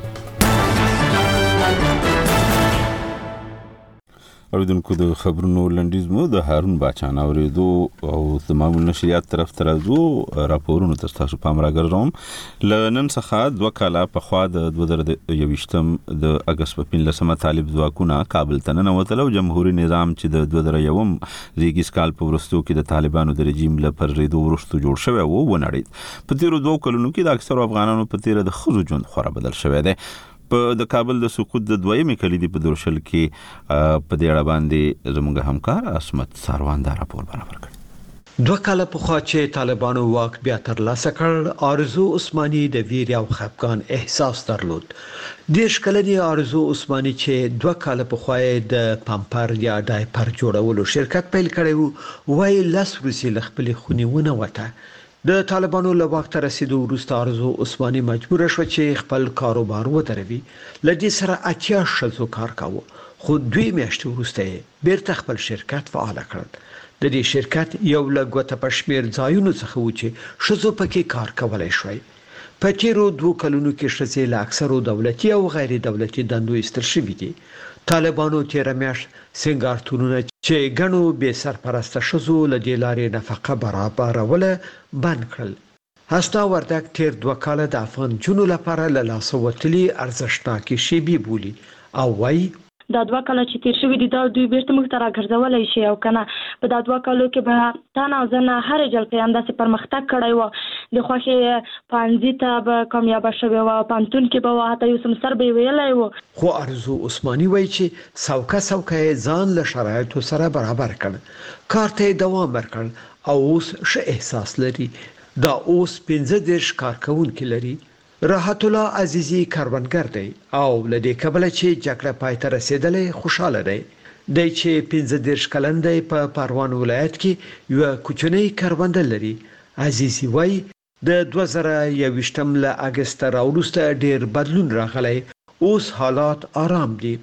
اوریدونکو د خبرونو لنډیز مو د هارون باچان اوریدو او د معمول نشریات طرف ته راځو. راپورونو ته تاسو پام راګرځوم. ل نن څخه دوه کاله په خوا د دوه زره یوویشتم د اګست په پنځلسمه طالب ځواکونه کابل ته ننوتل او جمهوریت نظام چې د دوه زره یوم زیږیز کال په وروستو کې د طالبانو د رژیم له پرېدو وروسته جوړ شوی و ونړید. په تیرو دوه کلونو کې د اکثرو افغانانو په تیره د ښځو ژوند خورا بدل شوی دی. په د کابل د سقوط د دویمې کلیدي په درشل کې په دې اړه باندې زموږ همکار اسمت ساروان دا راپور برابر کړ. دوه کاله پخوا چې طالبانو واک بیا ترلاسه کړ، آرزو عثماني د ویر او خفګان احساس درلود. دیش کلنی آرزو عثماني چې دوه کاله پخوا د پامپر یا ډایپر جوړولو شرکت پیل کړی و، وایي لاس روسي خپل خونیونه وته. د طالبانو له وخت رسیدو وروسته آرزو عثماني مجبور شو چې خپل کاروبار ودروي. لدې سره اتیا شلو کار کاوه، خو دوی میاشتې وروسته بیرته خپل شرکت فعال کړ. د دې شرکت یو لګوت په شمیر ځایونو څخه و چې شزو پکې کار کولای شوی. په تیرو دوه کلونو کې شزې له اکثرو دولتي او غیر دولتي دندو ایستل شوي دي. طالبانو تیر میاشت سنگارتونونه چې غنو به سرپرسته شزو له دې لارې نفقه برابروله بند کړل. هستا وردک تیر دوه کاله د افغان جنو لپاره له لاسه وتلي ارزښتناکي شی بي بولی او وایي دا دوه کاله چې تیر شوي دي دا دوی بیرته موږ ته راګرځولی شي او کنه په دا دوه کالو کې به تانه او زنه هرې جلقې همداسې پرمختګ کړی و. د خوښې پانځي ته به کامیابه شوې وه، پانتون کې به وه، حتی یو سمسر به یې ویلی و. خو آرزو عثماني وایي چې سوکه سوکه یې ځان له شرایطو سره برابر کړ، کار ته یې دوام ورکړ او اوس ښه احساس لري. دا اوس پنځه دېرش کارکوونکي لري. راحت الله عزیزی کاروانګر دی او لدې کبله چې جګړه پای ته رسیدلې خوشاله دی. دی چې پنځه دېرش کلن دی په پروان ولایت کې یوه کوچنۍ کرونده لري. عزیزي وایي د دوه زره یوویشتم له اګسته راوروسته ډېر بدلون راغلی، اوس حالات آرام دي.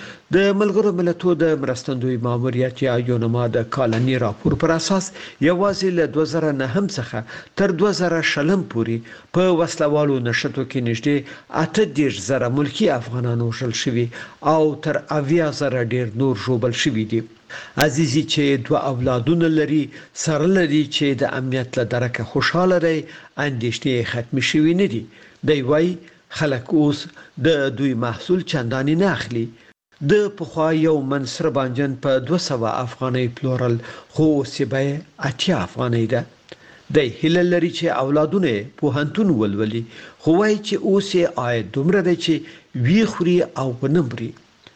د ملګرو ملتونو د مرستندوی ماموریت یا یونما د کالني راپور پر اساس یوازې له دوه زره نهم څخه تر دوه زره شلم پورې په وسلوالو نشټو کې نږدې اته دېرش زره ملکی افغانان وژل شوي او تر اویا زره ډېر نور ژوبل شوي دي. عزیزي چې دوه اولادونه لري سره لري چې د امنیت له درکه خوشحاله دی، اندېښنې ختمې شوي نه دي. دی وایي خلک اوس د دوی محصول چندانې نه اخلي. د پخوا یو من سره بانجن په دوه سوه افغانۍ پلورل، خو اوس یې بیه اتیا افغانۍ ده. دی هیله لري چې اولادونه یې پوهنتون ولولي، خو وایي چې اوس یې عاید دومره دی چې وی خوري او ونه مري.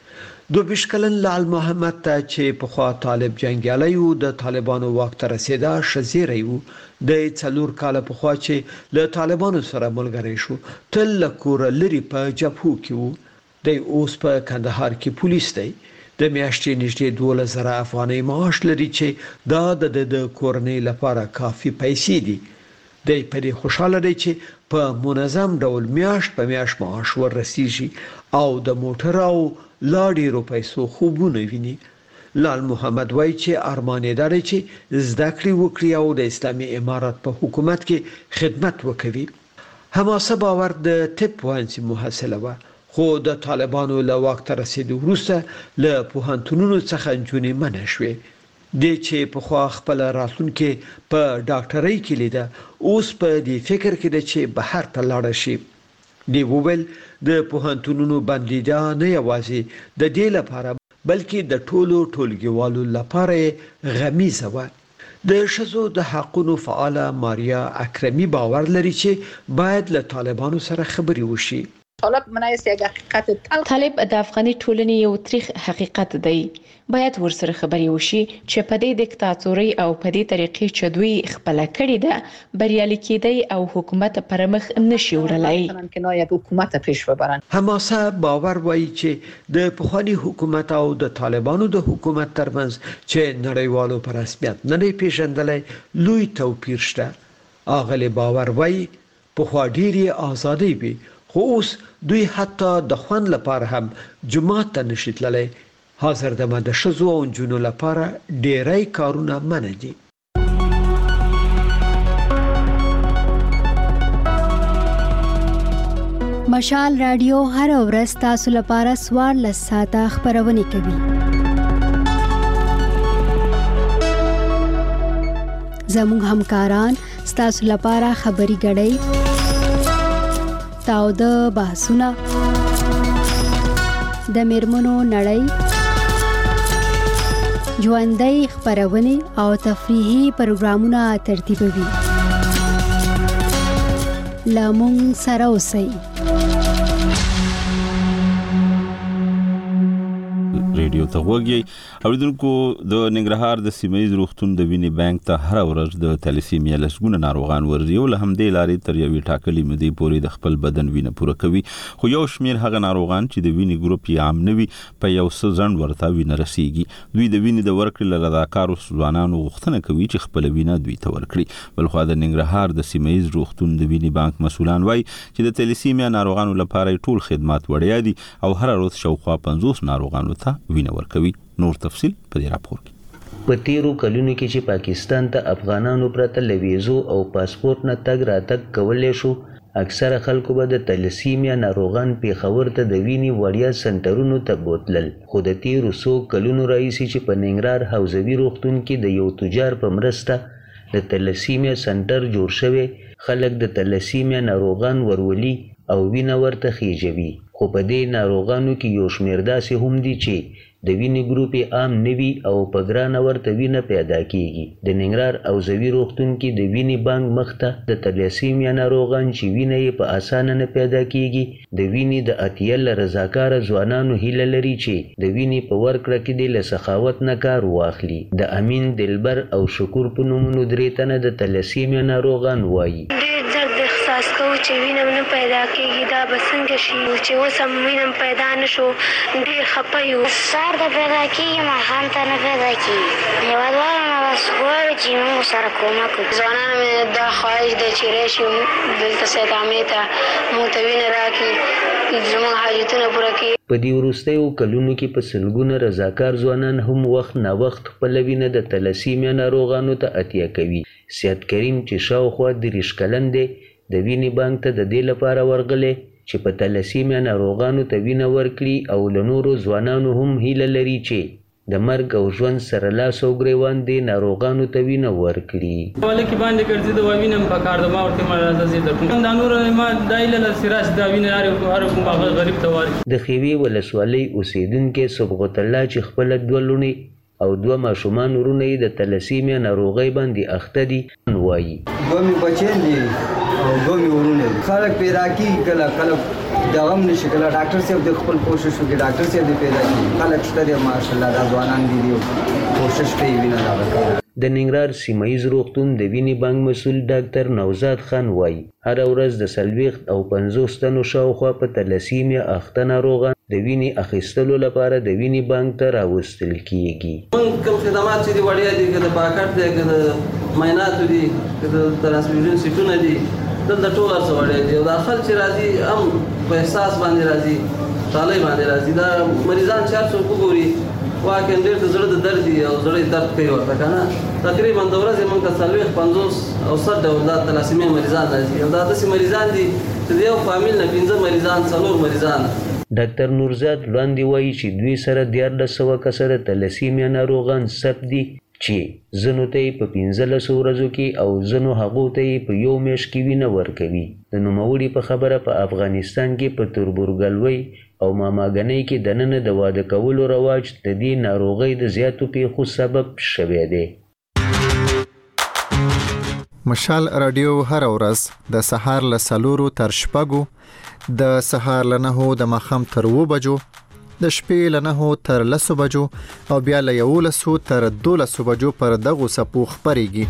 دوه ویشت کلن لال محمد ته چې پخوا طالب جنګیالی و، د طالبانو واک ته رسېده ښه زیری و. د څلور کاله پخوا چې له طالبانو سره ملګری شو، تل له کوره لرې په جبهو کې و. دی اوس په کندهار کې پولیس دی. د میاشتې نږدې دولس زره افغانۍ معاش لري چې دا د د کورنۍ لپاره کافي پیسې دي. دی په دې خوشحاله دی چې په منظم ډول میاشت په میاشت معاش وررسیږي او د موټر او لا ډېرو پیسو خوبونه ویني. لال محمد وایي چې ارمان یې دا دی چې زده کړې وکړي او د اسلامي امارت په حکومت کې خدمت وکوي. حماسه باور د طب پوهنځي محصله وه، خو د طالبانو له واک ته رسېدو وروسته له پوهنتونونو څخه نجونې منع شوې. دی چې پخوا خپله راتلونکې په ډاکټرۍ کې لیده، اوس په دې فکر کې ده چې بهر ته لاړه شي. دی وویل د پوهنتونونو بندیدا نه یوازې د دې لپاره بلکې د ټولو ټولګیوالو لپاره غمیزه وه. د ښځو د حقونو فعاله ماریا اکرمي باور لري چې باید له طالبانو سره خبرې وشي. طالب منایست یک حقیقت تلخ. طالب د افغاني ټولنې یو تریخ حقیقت دی. باید ورسره خبرې وشي چې په دې دیکتاتوري او په دې طریقې چې دوی خپل کړی ده بریالي کېدی او حکومت پر مخ نشي وړلای. که نه یک حکومت پیش ببرن. حماسه باور وایي چې د پخوانی حکومت او د طالبانو د حکومت ترمنځ چې نړیوالو په رسمیت نه دی پیژندلی لوی توپیر شته. اغلی باور وایي پخوا ډېرې ازادۍ وي، خو اوس دوی حتی د خوند لپاره هم جومات ته نشي تللی. حاضر دمه د ښځو او نجونو لپاره ډېری کارونه منع دي. مشال رادیو هر ورځ تاسو لپاره څوارلس ساعته خپرونه کوي. زموږ همکاران ستاسو لپاره خبري غړي تاو د بحثونه د میرمنو نړۍ ژوندۍ خپرونې او تفریحي پروګرامونه ترتیبوي. له موږ سره اوسئ. ریډیو ته وګورئ. اوریدونکو د ننګرهار د سیمایي روغتون د وینې بانک ته هر ورځ د تلیسیمیا لسګونه ناروغان ورځي او له همدې لارې تر یوې ټاکلې مودې پورې د خپل بدن وینه پوره کوي. خو یو شمیر هغه ناروغان چې د وینې ګروپ یې عام نه وي په یو څه ځنډ ورته وینه رسیږي. دوی د وینې د ورکړې له رضاکارو ځوانانو غوښتنه کوي چې خپل وینه دوی ته ورکړي. بلخوا د ننګرهار د سیمایي روغتون د وینې بانک مسؤلان وایي چې د تلیسیمیا ناروغانو لپاره ټول خدمات وړیا دي او هر ورځ شاوخوا پنځوس ناروغانو ته وینه ورکوي. نور تفصیل په دې راپور کې. په تیرو کلونو کې چې پاکستان ته افغانانو پرته له ویزو او پاسپورت نه تګ راتګ کولای شو، اکثره خلکو به د تلیسیمیا ناروغان پیښور ته د وینې وړیا سنټرونو ته بوتلل. خو د تیرو څو کلونو راهیسې چې په ننګرهار حوزوي روغتون کې د یو تجار په مرسته د تلیسیمیا سنټر جوړ شوی، خلک د تلیسیمیا ناروغان ورولي او وینه ورته خېجوي. خو په دې ناروغانو کې یو شمېر داسې هم دي چې د وینې ګروپ عام نه وي او په ګرانه ورته وینه پیدا کیږي. د ننګرهار حوزوي روغتون کې د وینې بانک مخته د تلیسیمیا ناروغان چې وینه یې په اسانه نه پیدا کیږي د وینې د اتیا له رضاکاره ځوانانو هیله لري چې د وینې په ورکړه کې د له سخاوت نه کار واخلي. د امین، دلبر او شکور په نومونو درې تنه د تلیسیمیا ناروغان وایي احساس کوو چې وینم نه پیدا کېږي دا به څنګه شي چې اوس هم وینم پیدا نه شو ډېر خفه یو. سهار ته پیدا کېږي ماښام ته نه پیدا کېږي. هېوادوالو نه بس غواړو چې موږ سره کومک وکړي. ځوانانو مې دا خواهش دی چې راشي دلته سیدعامې ته موږ ته وینه راکړي زموږ حاجتونه پوره کړي. په دې وروستیو کلونو کې په سلګونه رضاکار ځوانان هم وخت نا وخت خپله وینه د تلسیمیا ناروغانو ته عطیه کوي. سیاد کریم چې شاوخوا دېرش کلن دی د وینې بانک ته د دې لپاره ورغلی چې په تلسیمیا ناروغانو ته وینه ورکړي او له نورو ځوانانو هم هیله لري چې د مرګ او ژوند سره لاس او ګریوان دی ناروغانو ته وینه ورکړي. ولکه باندې ګرځي د وینم په کار د ما ورته ما راځي د کوم د نور ما دایله سراج د وینه هر کوم غریب ته ورکړي. د خیوي ولسوالۍ اوسیدونکو صبغت الله چې خپل دوه لونی او دوه ماشومان ورونه د تلسیمیا ناروغۍ باندې اخته دي وایي. دوه مې بچیان دي او دوه مې ورونه دي. خلک پیدا کېږي کله کله دغه هم نشي کله ډاکټر صاحب د خپل کوشش وکړي ډاکټر صاحب دې پیدا کړي. خلک شته دي ماشاءالله دا ځوانان دي دي کوشش کوي وینه راوړي. د ننګرهار سیمه ییز روغتون د وینې بانک مسؤل ډاکټر نوزاد خان وایي هره ورځ د څلوېښت او پنځوس تنو شاوخوا په تلسیمیا اخته ناروغان د وینې اخیستلو لپاره د وینې بانک ته راوستل کیږي. موږ کوم خدمات چې دي وړیا دي که د پاکټ دی که د معایناتو دي که د ترانسمیشن سیټونه دي دلته ټول هر څه وړیا دي او دا خلک چې راځي هم په احساس باندې راځي ټالۍ باندې راځي. دا مریضان چې هر څوک وګوري واقعا ډېر د زړه د درد دي او زړه درد کوي ورته که نه. تقریبا د ورځې موږ ته څلوېښت پنځوس او سل ډول دا تلاسیمیا مریضان راځي او دا داسې مریضان دي چې د یو فامیل نه پنځه مریضان څلور مریضان. ډاکټر نورزاد وړاندې وایي چې دوی سره دیارلس سوه کسه د تلسیمیا ناروغان ثبت دي چې ځینو ته یې په پنځلسو ورځو کې او ځینو هغو ته یې په یو میاشت کې وینه ورکوي. د نوموړي په خبره په افغانستان کې په تربورګلوۍ او ماماګنۍ کې دننه د واده کولو رواج د دې ناروغۍ د زیاتو پیښو سبب شوی دی. مشال رادیو هر ورځ د سهار له څلورو تر شپږو د سهار له نهو د ماښام تر اووه بجو د شپې له نهو تر لسو بجو او بیا له یولسو تر دولسو بجو پر دغو څپو خپرېږي.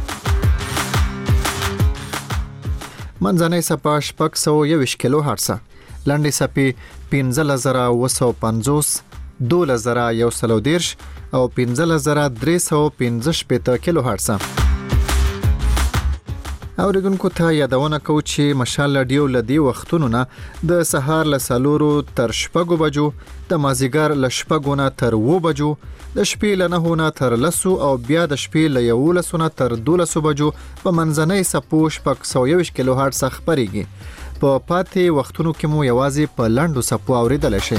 منځنۍ څپه شپږ سوه یوویشت کیلو هرټزه، لنډې څپې پنځلس زره اووه سوه پنځوس، دولس زره یو سل او دېرش او پنځلس زره درې سوه پنځه شپېته کیلو هرټزه. اوریدونکو ته یادونه کوو چې مشال رادیو له دې وختونو نه د سهار له څلورو تر شپږو بجو، د مازدیګر له شپږو نه تر اووه بجو، د شپې له نهو نه تر لسو او بیا د شپې له یولسو نه تر دولسو بجو په منځنۍ څپو شپږ سوه یوویشت کیلو هرټزه خپرېږي. په پاتې وختونو کې مو یوازې په لنډو څپو اورېدلی شئ.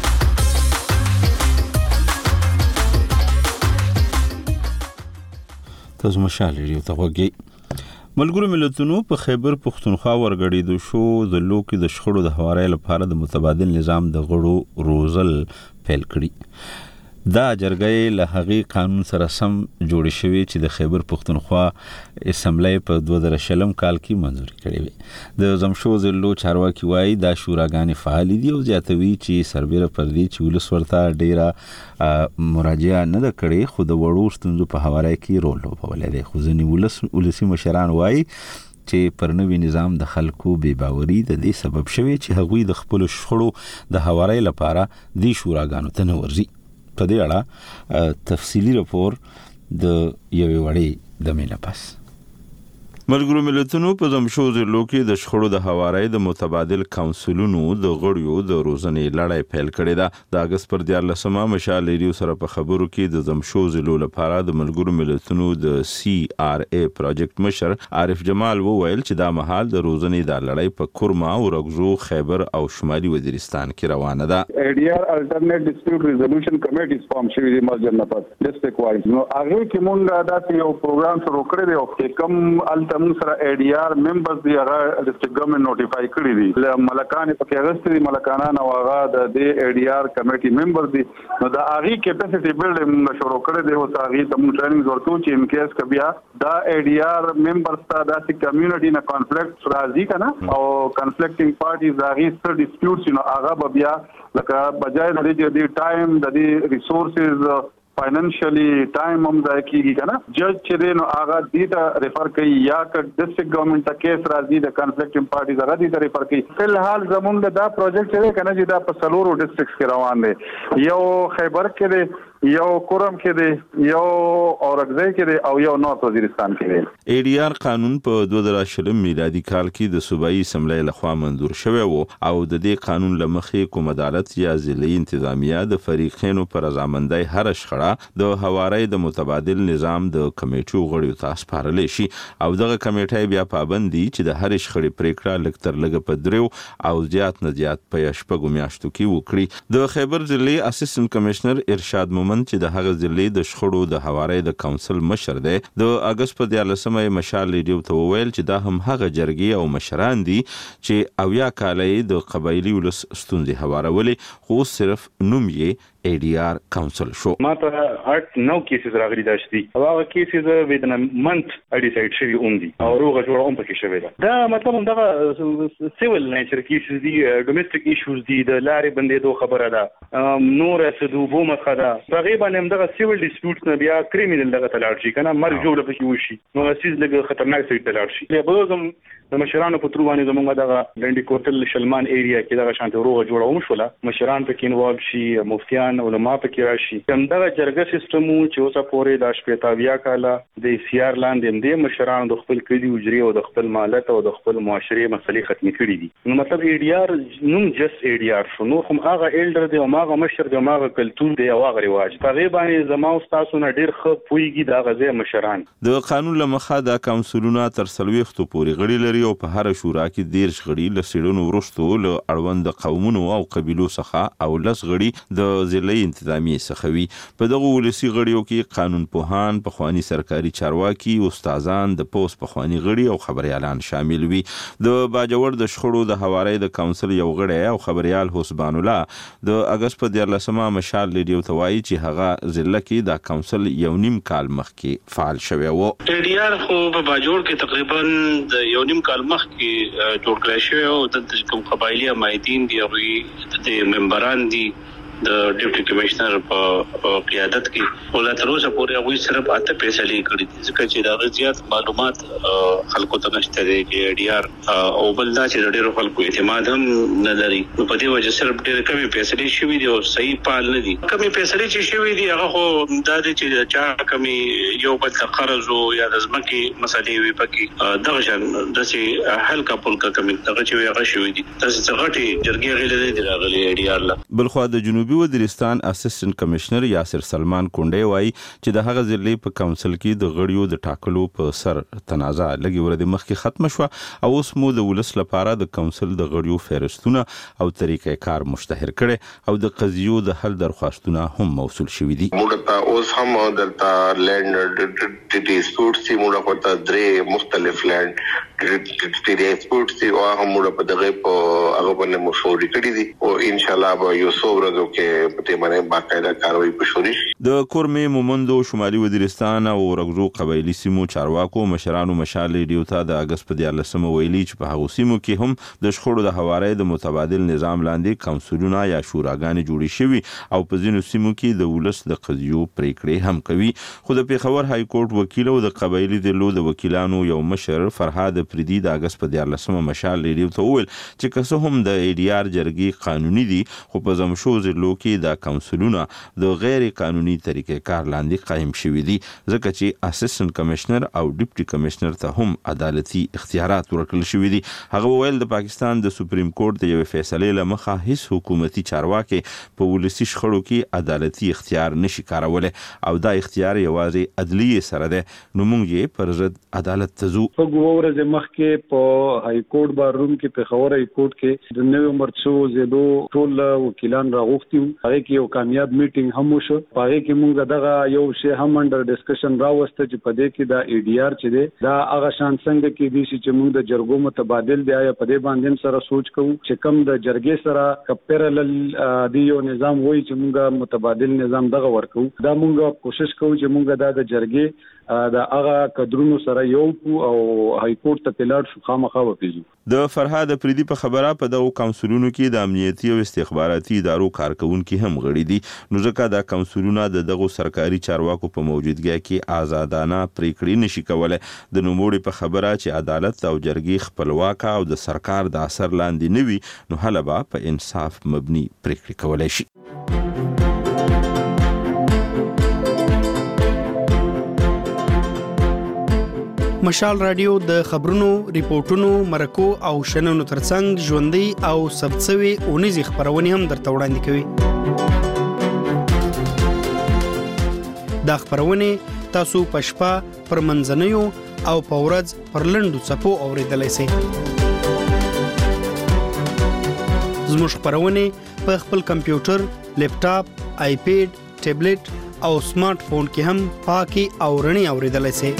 تاسو مشال رادیو ته غوږی. ملګرو ملتونو په خیبر پښتونخوا ورګړېدو شو د لوکي د شخړو د هوارۍ لپاره د متبادل نظام د غړو روزل پیل کړي. دا جرګې له هغې قانون سره سم جوړې شوې چې د خیبر پښتونخوا اسمبلی په دوه زره شلم کال کې منظوري کړې وې. د زمشو ضلعو چارواکي وایي دا شوراګانې فعالې دي او زیاتوي چې سربیره پر دې چې ولس ورته ډېره مراجعه نه ده کړې خو د وړو ستونزو په هوارۍ کې رول لوبولی دی. خو ځینې ولس ولسي مشران وایي چې پر نوي نظام د خلکو بې باوري د دې سبب شوی چې هغوی د خپلو شخړو د هوارۍ لپاره دې شوراګانو ته نه ورځي. په دې اړه تفصیلي راپور د یوې وړې دمې نه پس. ملګرو ملتونو په زمشو ضلعو کې د شخړو د هوارۍ د متبادل کونسلونو د غړیو د روزنې لړۍ پیل کړې ده. د اګست پر دیارلسمه مشال رادیو سره په خبرو کې د زمشو ضلعو لپاره د ملګرو ملتونو د سی آر ای پروجیکټ مشر عارف جمال وویل چې دا مهال د روزنې د لړۍ په کورما او رګزو، خیبر او شمالي وزیرستان کې روانه ده. ای ډي آر الټرنیټ ډسپیوټ ریزولوشن کمیټیز فارم شوی دی مسجد نه پات ډسټریکټ وایز. نو هغه کې مونږ دا یو پروګرام شروع کړی دی او چې کوم موږ سره ای ډي آر ممبرز دی هغه ډسټریکټ ګورنمنت نوټیفای کړی دي له ملکان په کې غوښتي دي ملکانان او هغه د دې ای ډي آر کمیټي ممبر دي. نو دا هغه کیپاسټي بیلډ موږ شروع کړی دی او هغه ته موږ ټریننګ ورکو چې ان کیس کبیا دا ای ډي آر ممبرز ته داسې کمیونټي نه کانفلیکټ راځي کنه او کنفلیکټینګ پارټیز هغه ستر ډیسپیوټس نو هغه بیا لکه بجای د دې ټایم د دې ریسورسز فاینانشلی ټایم هم ځای کیږي کنه جج چې دی نو هغه دې ته ریفر کوي یا که ډسټرکټ ګورنمنت ته کیس راځي د کنفلیکټینګ پارټیز هغه دې ته ریفر کوي. فلحال زمونږ دا پروجیکټ چې دی کنه چې دا په څلورو ډسټرکټس کې روان دی، یو خیبر کې دی، یو کورم کې دی، یو اورګزای کې دی او یو نورث وزیرستان کې دی. ای ډی آر قانون په دوه زره شلم میلادي کال کې د صوبایي اسمبلی لخوا منظور شوی و او د دې قانون لمخې کوم عدالت یا ضلعي انتظامیه د فریقینو پر رضامندۍ هر شخړه د هوارۍ د متبادل نظام د کمیټو غړیو ته سپارلی شي او دغه کمیټه بیا پابند دي چې د هر شخړې پریکړه لږ تر لږه په دریو او زیات نه زیات په شپږو میاشتو کې وکړي. د خیبر ضلعي اسسټنټ کمشنر ارشاد مومند چې د هغه ضلعي د شخړو د هوارۍ د کونسل مشر دی د اگست په دیارلسمه مشال ریډیو ته وویل چې دا هم هغه جرګې او مشران دي چې اویا کالې د قبایلی ولس ستونزې هوارولې خو صرف نوم یې ای ډی آر کونسل شو. ما ته اټ نو کیسز راغلي داشتي او هغه کیسز ودن منت اډیسایډ شوی اون دي او روغه جوړه هم پکې شوی ده. دا مطلب هم دغه سیویل نیچر کیسز دي، ډومېسټک ایشوز دي، د لارې بندېدو خبره ده، نور اسدو بو مخه ده. تقریبا هم دغه سیویل ډیسپیوټس نه بیا کریمینل دغه تلاړ شي کنه مرګ جوړه پکې وشي نو اسیز لګ خطرناک سي تلاړ شي. له بوزم د مشرانو په تر باندې زمونږ دغه لنډي کوټل شلمان ایریا کې دغه شانته روغه جوړه هم شوله، مشران پکې انوالو شي، مفتیان علما پکې راشي. هم دغه جرګه سیستم چې اوسه پورې د شپېتاویا کاله د سی آر لاندې هم د مشرانو د خپل کړي وجري او د خپل مالت او د خپل معاشري مسلې ختمې کړې دي. نو مطلب ای ډی آر نوم جس ای ډی آر شو، نو هم هغه ایلډر دی او هغه مشر دی او هغه کلتور دی او هغه رواج په غي باندې زما او تاسو نه ډیر ښه پويږي دا غزه مشران. د قانون لمخه د کونسلونو تر سلويختو پورې غړي لري او په هر شورا کې دیرش غړي له سیډونو ورستو له اړوند قومونو او قبيلو څخه او لس غړي د ضلعي انتظامیه څخه وي. په دغه ولسی غړیو کې قانون پوهان، پخوانی سرکاري چارواکي، استادان، د پوس پخوانی غړي او خبريالان شامل وي. د باجوړ د شخړو د حوارې د کونسل یو غړی او خبريال حسبان الله د اگست په دیارلسمه مشال ریډیو ته وایي چې هغه ضلع کې د کونسل یو نیم کال مخکې فعال شوی و. ای ډی آر خو په باجوړ کې تقریبا د یو نیم کال مخکې جوړ کړی شوی او د کوم قبایلی امایدین دي او د ممبران دي د ډیپټي کمشنر په قیادت کې ولې تر اوسه پورې هغه صرف اته فیصلې کړې دي ځکه چې دا زیات معلومات خلکو ته نشته دي کې ډي آر او بل دا چې ډېر خلکو اعتماد هم نه لري. په دې وجه صرف ډېر کمی فیصلې شوې دي او صحیح پال نه دي. کمی فیصلې چې شوې دي هغه خو دا دي چې چا کمی یو بل قرض او یا د ځمکې مسلې وي پکې دغه شان د سي حل کپل کا کمی دغه چې هغه شوې دي تاسو غټي جرګې غلې دي راغلي ډي آر لا. بلخو د جنوبي وزیرستان اسسټنټ کمشنر یاسر سلمان کونډي وایي چې د هغه ضلع په کونسل کې د غړیو د ټاکلو په سر تنازع لګي ورته مخکې ختم شو او اوس مو د ولس لپاره د کونسل د غړیو فهرستونه او طریقې کار مشتهر کړي او د قضیو د حل درخواستونه هم موصول شوې دي. موږ ته اوس هم دلته لینډ ډیسپیوټ سي موږ په درې مختلف لینډ ډیسپیوټ سي او هم موږ په دغه په هغه باندې مشورې کړې دي او ان شاء الله به یو څو ورځې کې په دې باندې باقاعده کاروي پښوري. د کورمې مومندو شمالي وزیرستان او ورغزو قبایلی سیمو چارواکو مشرانو مشال ریډیو ته د اگست په دیارلسمه ویلي چې په هغو سیمو کې هم د شخړو د حوارې د متبادل نظام لاندې کونسلونه یا شوراګانې جوړې شوي او په ځینو سیمو کې د ولس د قضیو پریکړې هم کوي. خو د پیښور های کورټ وکیل او د قبایلی دلو د وکیلانو یو مشر فرهاد فریدي د اگست په دیارلسمه مشال ریډیو ته وویل چې که څه هم د ای ډي آر جرګې قانوني دي خو په زمشو ضلعو کې د کونسلونه د غیر قانوني طریقې کار لاندې قائم شوي دي ځکه چې اسسټنټ کمشنر او ډیپټي کمشنر ته هم عدالتي اختیارات ورکړل شوي دي. هغه وویل د پاکستان د سپریم کورټ د یوې فیصلې له مخه هیڅ حکومتي چارواکي په ولسي شخړو کې عدالتي اختیار نشي کارولی او دا اختیار یوازې عدلیې سره ده. نو موږ یې پر ضد عدالت ته ځو. په ورځ مخکې په های کورټ بارروم کې په خبر های کورټ کې د نوې مرچو زیدو ټول وکیلان راغوښتي هغه کې یو کامیاب میټینګ هم وشو. هغه کې موږ دغه یو شی هم انډر ډسکشن راوسته چې په دې کې دا ای ډي آر چې دی دا هغه شان څنګه کې دي چې موږ د جرګو متبادل دی یا په دې باندې سره سوچ کوو چې کوم د جرګې سره کپیرل دی یو نظام وایي چې موږ متبادل نظام دغه ورکو. دا موږ کوشش کوو چې موږ دا د جرګې دا هغه قدرونو سره یو او های کورټ ته تلار شو خامخا وپیژو. د فرهاد افریدي په خبره په دغه کونسلونو کې د امنیتي او استخباراتي ادارو کارکونکو هم غړي دي، نو ځکه دا کونسلونه د دغه سرکاري چارواکو په موجودګۍ کې آزادانه پریکړې نشي کولای. د نوموړي په خبره چې عدالت او جرګې خپلواک او د سرکار د اثر لاندې نه وي، نو هله به په انصاف مبني پریکړې کولای شي. مشال رادیو د خبرونو، ریپورتونو، مرکو او شننو ترڅنګ ژوندۍ او ثبتسوي اونیزې خبرونه هم درته وړاندې کوي. دا خبرونه تاسو په شپه پر منځنیو او په ورځ پر لنډو څپو اوریدلای شئ. زموږ خبرونه په خپل کمپیوټر، لیپټاپ، آیپیډ، ټابلیټ او سمارټ فون کې هم پاکي او رڼي اوریدلای شئ.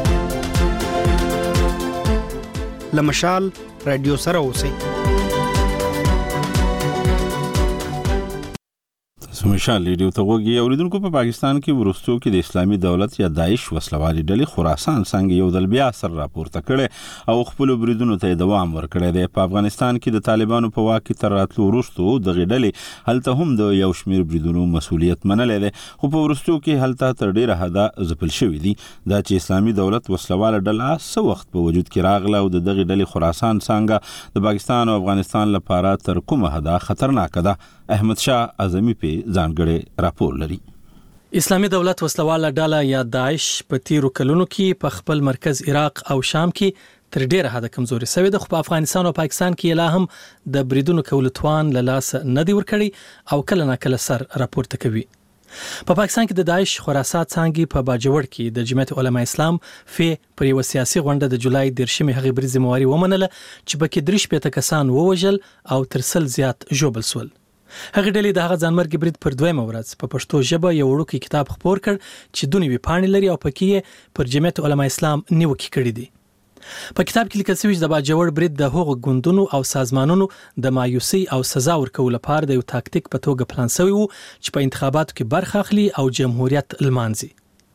لمشال رادیو سره اوسئ. مشال رادیو ته وګورئ. اوریدونکو په پاکستان کې ورستو کې د اسلامي دولت یا داعش وسلوالي ډلې خراسان څنګه یو دل بیا سر راپورته کړي او خپل بریدونو ته دوام ورکړي دی. په افغانستان کې د طالبانو په واک کې تر راتلو وروسته د غډلې هلته هم د یو شمیر بریدونو مسؤلیت منلې ده، خو په ورستو کې هلته تر ډیره حدا ځپل شوی دي. دا چې اسلامي دولت وسلواله ډله څو وخت په وجود کې راغله او د دغه ډلې خراسان څنګه د پاکستان او افغانستان لپاره تر کومه حدا خطرناک ده، احمد شاه اعظمي په ځانګړی راپور لري. اسلامي دولت وسلواله ډله یا داعش په تیرو کلونو کې په خپل مرکز عراق او شام کې تر ډیره حد کمزوري شوی ده، خو په افغانستان او پاکستان کې لا هم د بریدونو کولو توان له لاسه نه دی ورکړی او کله نه کله سر راپورته کوي. په پاکستان کې د داعش خراسان څنګه په باجوړ کې د جمعیت علماء اسلام فی پر یو سیاسي غونډه د جولای دیرشمې هغې بریځ مواري ومنله چې پکې درې شپېته کسان ووژل او تر سل زیات ژوبل سول. هغه ډلې د هغه ځانمرګي برید پر دویمه ورځ په پښتو ژبه یو وړوکی کتاب خپور کړ چې دونې وی پاڼې لري او پکې پر جمعیت علماء اسلام نیوکې کړې دي. په کتاب کې لیکل شوی چې د باجوړ برید د هغو ګوندونو او سازمانونو د مایوسي او سزا ورکولو لپاره د یو تاکتیک په توګه پلان شوی وو چې په انتخاباتو کې برخه اخلي او جمهوریت لمانځي.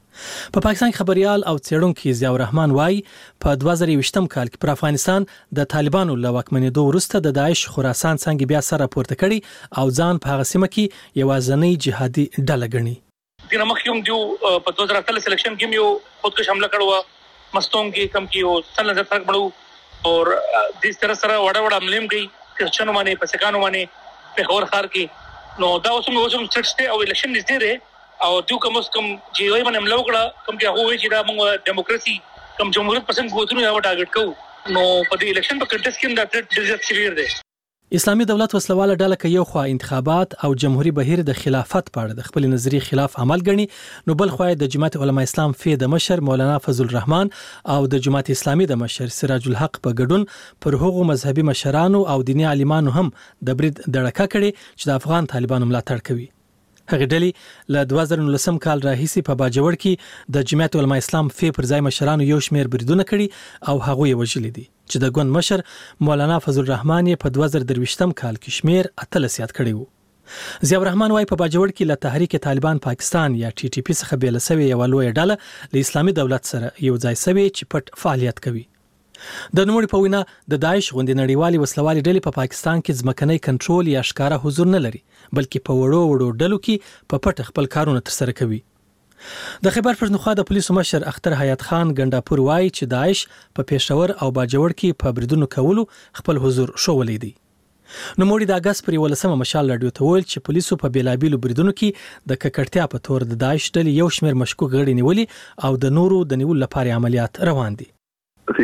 په پاکستان کې خبريال او څېړونکو ضیاء الرحمن وايي په دوه زره یوویشتم کال کې پر افغانستان د طالبانو له واکمنېدو وروسته د داعش خراسان څنګه بیا سره پورته کړي او ځان په هغه سیمه کې یوازینی جهادي ډله ګڼي. دغه مخکوم دیو په دوه زره اتلس سلیکشن کې یو خودکش حمله کړو مستون کې کم کې او سل نظر فرق بړو اور د دې سره سره وړه وړه عملیم گئی کرچنو باندې پسکانو باندې په خور خار کې نو دا اوسم اوسم سټ او الیکشن نږدې ده او دیو کوم کوم چې وای باندې عمله وکړه کوم کې هغه چې دا موږ دیموکراسي کوم جمهوریت پسند غوښتنه دا ټارګټ کوو نو په دې الیکشن په کنټیسټ کې دا ډېر ډېر سیویر دی. اسلامي دولت وسلواله ډله کې یو خوا انتخابات او جمهوریت بهیر د خلافت په اړه د خپل نظری خلاف عمل غني، نو بل خو د جماعت علماء اسلام فی د مشر مولانا فضل الرحمن او د جماعت اسلامي د مشر سراج الحق په ګډون پر هغو مذهبي مشرانو او دینی عالمانو هم د برید دړکه کړي چې د افغان طالبانو ملاتړ کوي. هغه ډلې له دوه زره نولسم کال راهیسې په باجوړ کې د جمعیت علماء اسلام فی پر ځای مشرانو یو شمیر بریدونه کړي او هغه یې وژلي دي چې د ګوند مشر مولانا فضل الرحمن په دوه زره درویشتم کال کې شمیر اتلس یاد کړی وو. ضیاء الرحمن وايي په باجوړ کې له تحریک طالبان پاکستان یا ټي ټي پی څخه بیل شوی یو لوی ډله له اسلامي دولت سره یو ځای شوی چې پټ فعالیت کوي. د نوموړي په وینا د داعش غوندې نړیوالي وسلوالي ډلې په پاکستان کې ځمکنی کنټرول یا ښکارا حضور نه لري، بلکې په وړو وړو ډلو کې په پټ خپل کارونه ترسره کوي. د خیبر پښتونخوا د پولیسو مشر اختر حیات خان ګنداپور وايي چې داعش په پېښور او باجوړ کې په بریدونو کولو خپل حضور شوولی دی. نوموړي د اگست پر ولسمه مشال رادیو ته ویل چې پولیسو په بیلابیلو بریدونو کې د ککړتیا په تور د داعش ډلې یو شمیر مشکوک غړي نیولي او د نورو د نیولو لپاره عملیات روان دي. د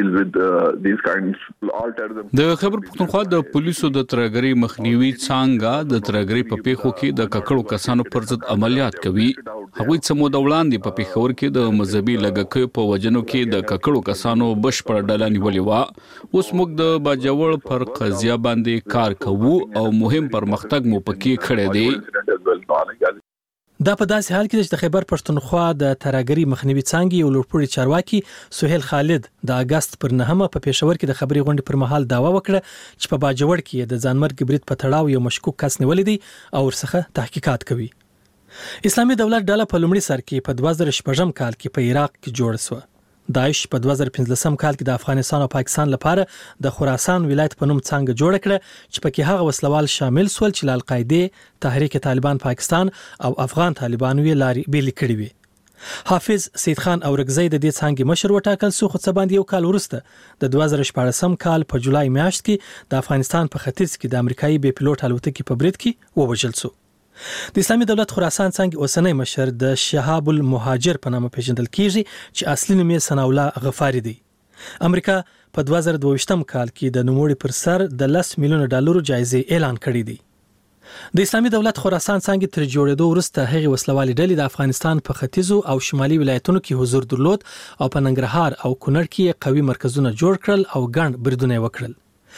خیبر پښتونخوا د پولیسو د ترګری مخنیوي څنګه د ترګری په پیښو کې د ککړو کسانو پر ضد عملیات کوي. هغوی څمو د وړاندې په پیښور کې د مذهبي لګکې په وجنو کې د ککړو کسانو بشپړ ډله نیولې و. اوس موږ د باجوړ پر قضیه باندې کار کوو او مهم پرمختګ مو پکې کړی دی. دا په داسې حال کې چې د خیبر پښتونخوا د ترګری مخنیوي څنګه یو لوړپوړي چارواکي سہیل خالد د اگست پر نهمه په پېښور کې د خبري غونډې پر مهال داوا وکړه چې په باجوړ کې د ځانمرګ برید په تړاو یو مشکوک کس نیولې دي او ورڅخه تحقیقات کوي. اسلامي دولت ډله په لومړي سر کې په دوه زره شپږم کال کې په عراق کې جوړ شو. داعش په دوه زره پنځلسم کال کې د افغانستان او پاکستان لپاره د خراسان ولایت په نوم څنګه جوړ کړ چې پکې هغه وسلوال شامل سول چې ل القاعده، تحریک طالبان پاکستان او افغان طالبانو یې لارې بیل کړې وي. حافظ سید خان اورګزی د دې څنګه مشر وټاکل سو، خو څه باندې یو کال وروسته د دوه زره شپږم کال په جولای میاشت کې د افغانستان په ختیځ کې د امریکایي بې پیلوټ الوتکې په برید کې ووژل سو. د اسلامي دولت خراسان څنګه اوسنۍ مشر د شهاب المهاجر په نامه پیژندل کیږي چې اصلي نوم یې ثناء الله غفاری دی. امریکا په دوه زره دوه ویشتم کال کې د نوموړي پر سر د لس میلیونه ډالرو جایزه اعلان کړې دی. د اسلامي دولت خراسان څنګه تر جوړېدو وروسته هغه وسلوالي ډلې د افغانستان په ختیځو او شمالي ولایتونو کې حضور درلود او په ننګرهار او کونړ کې قوي مرکزونه جوړ کړل او ګڼ بریدونه وکړل.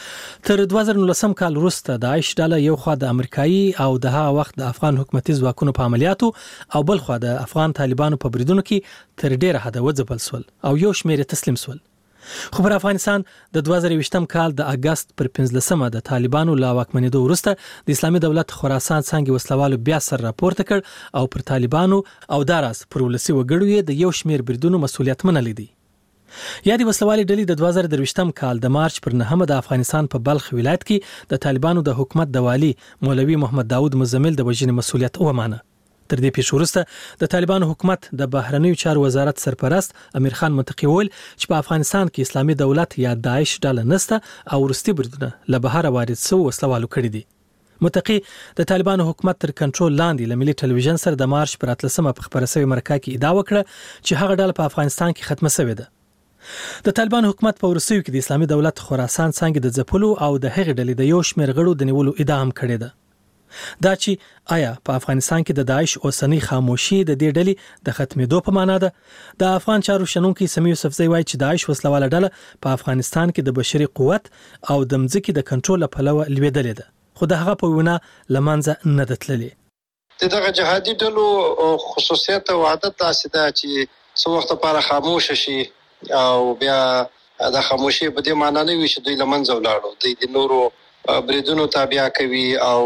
تر دوه زره نولسم کال وروسته د داعش ډله یو خوا د امریکایي او د هغه وخت د افغان حکومتي ځواکونو په عملیاتو او بل خوا د افغان طالبانو په بریدونو کې تر ډیره حده وځپل سول او یو شمېر تسلیم سول. خو پر افغانستان د دوه زره ویشتم کال د اگست پر پنځلسمه د طالبانو لا واکمنېدو وروسته د اسلامي دولت خراسان څنګه وسلوالو بیا سر راپورته کړ او پر طالبانو او داراز پر ولسی وګړو د یو شمېر بریدونو مسولیت منلی دی. یا د وسلوالي ډلې د دوه زره درویشتم کال د مارچ پر نهمه د افغانستان په بلخ ولایت کې د طالبانو د حکومت د والی مولوي محمد داود مزمل د وژنې مسولیت ومانه. تر دې پیښو وروسته د طالبانو حکومت د بهرنیو چارو وزارت سرپرست امیر خان متقی وویل چې په افغانستان کې اسلامي دولت یا داعش ډله نسته او وروستي بریدونه له بهره وارد شوي وسلوالو کړي دي. متقی د طالبانو حکومت تر کنټرول لاندې له ملي ټلویزیون سره د مارچ پر اتلسمه په خبره شوې مرکه کې ادعا وکړه چې هغه ډله په افغانستان کې ختمه شوې ده. د طالبان حکومت په ورسوي کې د اسلامي دولت خراسان څنګه د ځپلو او د هغې ډلې د یو شمېر غړو د نیولو ادعا هم کړې ده. دا چې آیا په افغانستان کې د داعش اوسنۍ خاموشي د دې ډلې د ختمېدو په معنا ده؟ د افغان چارو شنونکي سمیع یوسفزی وایي چې داعش وسلواله ډله په افغانستان کې د بشري قوت او د مځکې د کنټرول له پلوه لوېدلې ده، خو د هغه په وینا له منځه نه ده تللې. د دغه جهادي ډلو خصوصیت او عادت داسې ده چې څه وخت لپاره خاموشه شي او بیا د خاموشي په دې معنی نه وي چې دوی له منځه ولاړو، دوی د نورو بریدونو تابع کوي او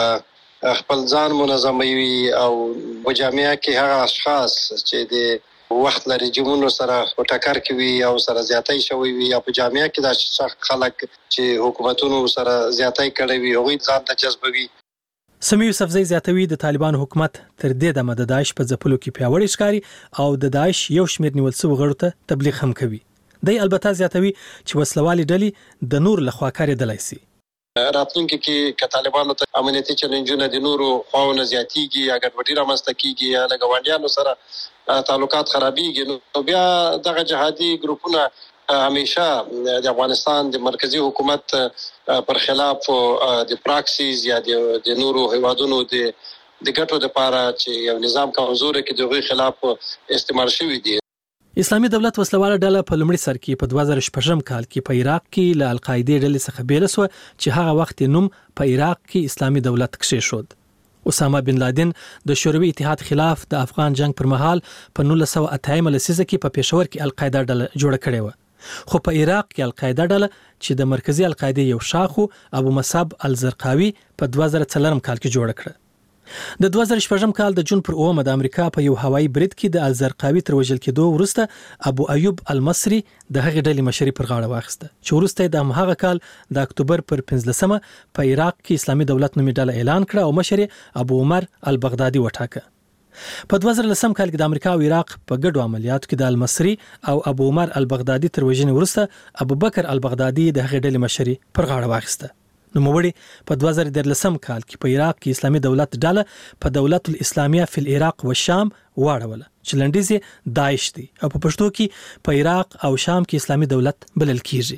خپل ځان منظموي او په جامعه کې هغه اشخاص چې د وخت له رژیمونو سره په ټکر کې وي او سره زیاتۍ شوي وي او په جامعه کې دا خلک چې حکومتونو سره زیاتۍ کړي وي هغوی ځان ته جذبوي. سمیع یوسفزی زیاتوي د طالبان حکومت تر دې دمه د داعش په ځپلو کې پیاوړی ښکاري او د داعش یو شمېر نیول شوي غړو ته تبلیغ هم کوي. دی البته زیاتوي چې وسلوالي ډلې د نور لخوا کارېدلی سي. راتلونکي کې که طالبانو ته امنیتي چیلنجونه د نورو خواونه زیاتیږي یا ګډوډي رامنځته کیږي یا له ګاونډیانو سره تعلقات خرابېږي نو بیا دغه جهادي ګروپونه همیشه د افغانستان د مرکزی حکومت پر خلاف د پراکسیز یا د نورو هیوادونو د د ګټو لپاره چې یو نظام کمزور کې دغه خلاف استعمال شوی دی. اسلامي دولت وسلواله ډله په لومړي سر کې په دوه زره شپږم کال کې په عراق کې له القاعده ډلې څخه بیل شو چې هغه وخت نوم په عراق کې اسلامي دولت کېښود. اسامه بن لادن د شوروي اتحاد خلاف د افغان جنگ پر مهال په نولس سوه اتیا لسیزه کې په پېښور کې القاعده ډله جوړه کړې و. خو په عراق کې القاعده ډله چې د مرکزی القاعده یو شاخو ابو مصعب الزرقاوي په دوه زره څلورم کال کې جوړ کړ. د دوه زره شپږم کال د جون پر اومه د امریکا په یو هوایي برید کې د الزرقاوي تر وژل کېدو وروسته ابو ایوب المصري د هغې ډلې مشري پر غاړه واخیسته چې وروسته د هماغه کال د اکتوبر پر پنځلسمه په عراق کې اسلامي دولت نومي ډله اعلان کړه او مشر ابو عمر البغدادي وټاکه. په دوه زره لسم کال کې د امریکا او عراق په ګډو عملیاتو کې د المصري او ابو عمر البغدادي تر وژنې وروسته ابو بکر البغدادي د هغې ډلې مشري پر غاړه واخیسته. نوموړي په دوه زره دیارلسم کال کې په عراق کې اسلامي دولت ډله په دولت الاسلامیه فی العراق و شام واړوله چې لنډیز یې داعش دی او په پښتو کې په عراق او شام کې اسلامي دولت بلل کیږي.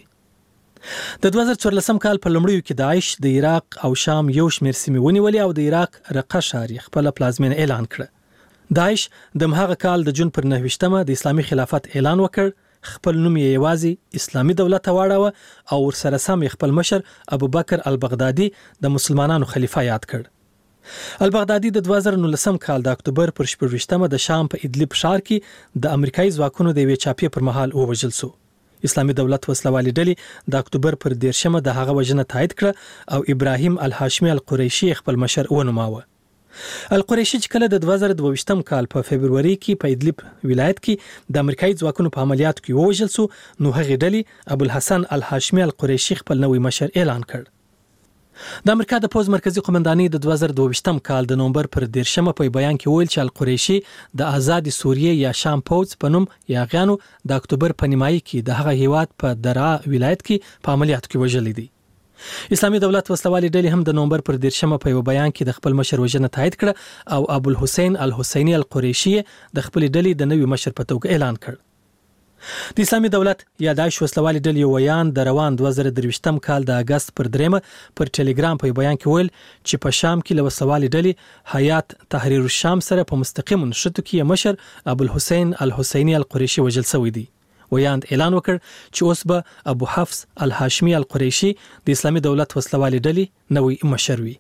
د دوه زره څوارلسم کال په لومړیو کې داعش د عراق او شام یو شمېر سیمې ونیولې او د عراق رقه ښار یې خپله پلازمینه اعلان کړه. داعش د مهاغه کال د جون پر نهویشتمه د اسلامي خلافت اعلان وکړ، خپل نوم یې یوازې اسلامي دولت واړاوه او ورسره سم خپل مشر ابو بکر البغدادي د مسلمانانو خلیفہ یاد کړ. البغدادي د دوه زره نولسم کال د اکتوبر پر شپږویشتمه د شام په ادلب ښار کې د امریکایي ځواکونو د یوې چاپې پر مهال ووژل شو. اسلامي دولت وسلوالي ډلې د اکتوبر پر دیرشمه د هغه وژنه تایید کړه او ابراهیم الهاشمي القریشي خپل مشر ونوماوه. القریشي چې کله د دوه زره دوه ویشتم کال په فبرवरी کې په ادلب ولایت کې د امریکایي ځواکونو په عملیاتو کې ووژل شو، نو هغه ډلې ابوالحسن الهاشمي القریشي خپل نوی مشر اعلان کړ. د امریکا د پوز مرکزی قومندانۍ د دوه زره دوه ویشتم کال د نومبر پر دیرشمه په بیان کې ویل چې القریشي د آزاد سوریې یا شام پوز په نوم یاغیانو د اکتوبر په نیمایي کې د هغه هیواد په درعا ولایت کې په عملیاتو کې وژل دي. اسلامي دولت وسلوالي ډلې هم د نومبر پر دیرشمه په بیان کې د خپل مشر وژنه تایید کړه او ابو الحسین الحسیني القریشي د خپل ډلې د نوي مشر په توګه اعلان کړ. د اسلامي دولت یا داعش وسلوالي ډلې ویان د روان دوه زره درې ویشتم کال د اگست پر دریمه پر ټلګرام په بیان کې ویل چې په شام کې له وسلوالي ډلې حیات تحریر الشام سره په مستقیم نشټو کې مشر ابو الحسین الحسیني القریشي وژل شوی دی. ویاند اعلان وکړ چې اوس به ابو حفص الهاشمي القریشي د اسلامي دولت وسلوالي ډلې نوی مشر وي.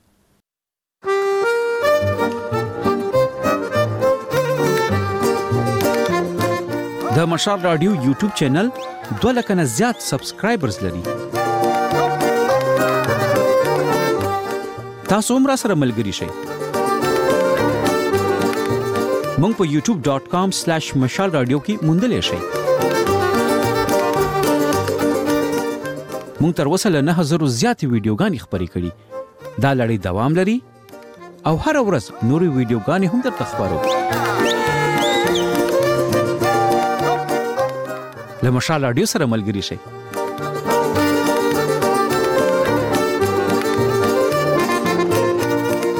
د مشال رادیو یوټیوب چینل دوه لکه نه زیات سبسکرایبرز لري. تاسو هم را سره ملګري شئ. مونږ په یوټیوب ډاٹ کام سلیش مشال رادیو کې موندلای شئ. مونږ تر اوسه له نه زره زیاتې ویډیوګانې خپرې کړي. دا لړۍ دوام لري او هر ورځ نورې ویډیوګانې هم درته خپرو. له مشال رادیو سره ملګري شئ.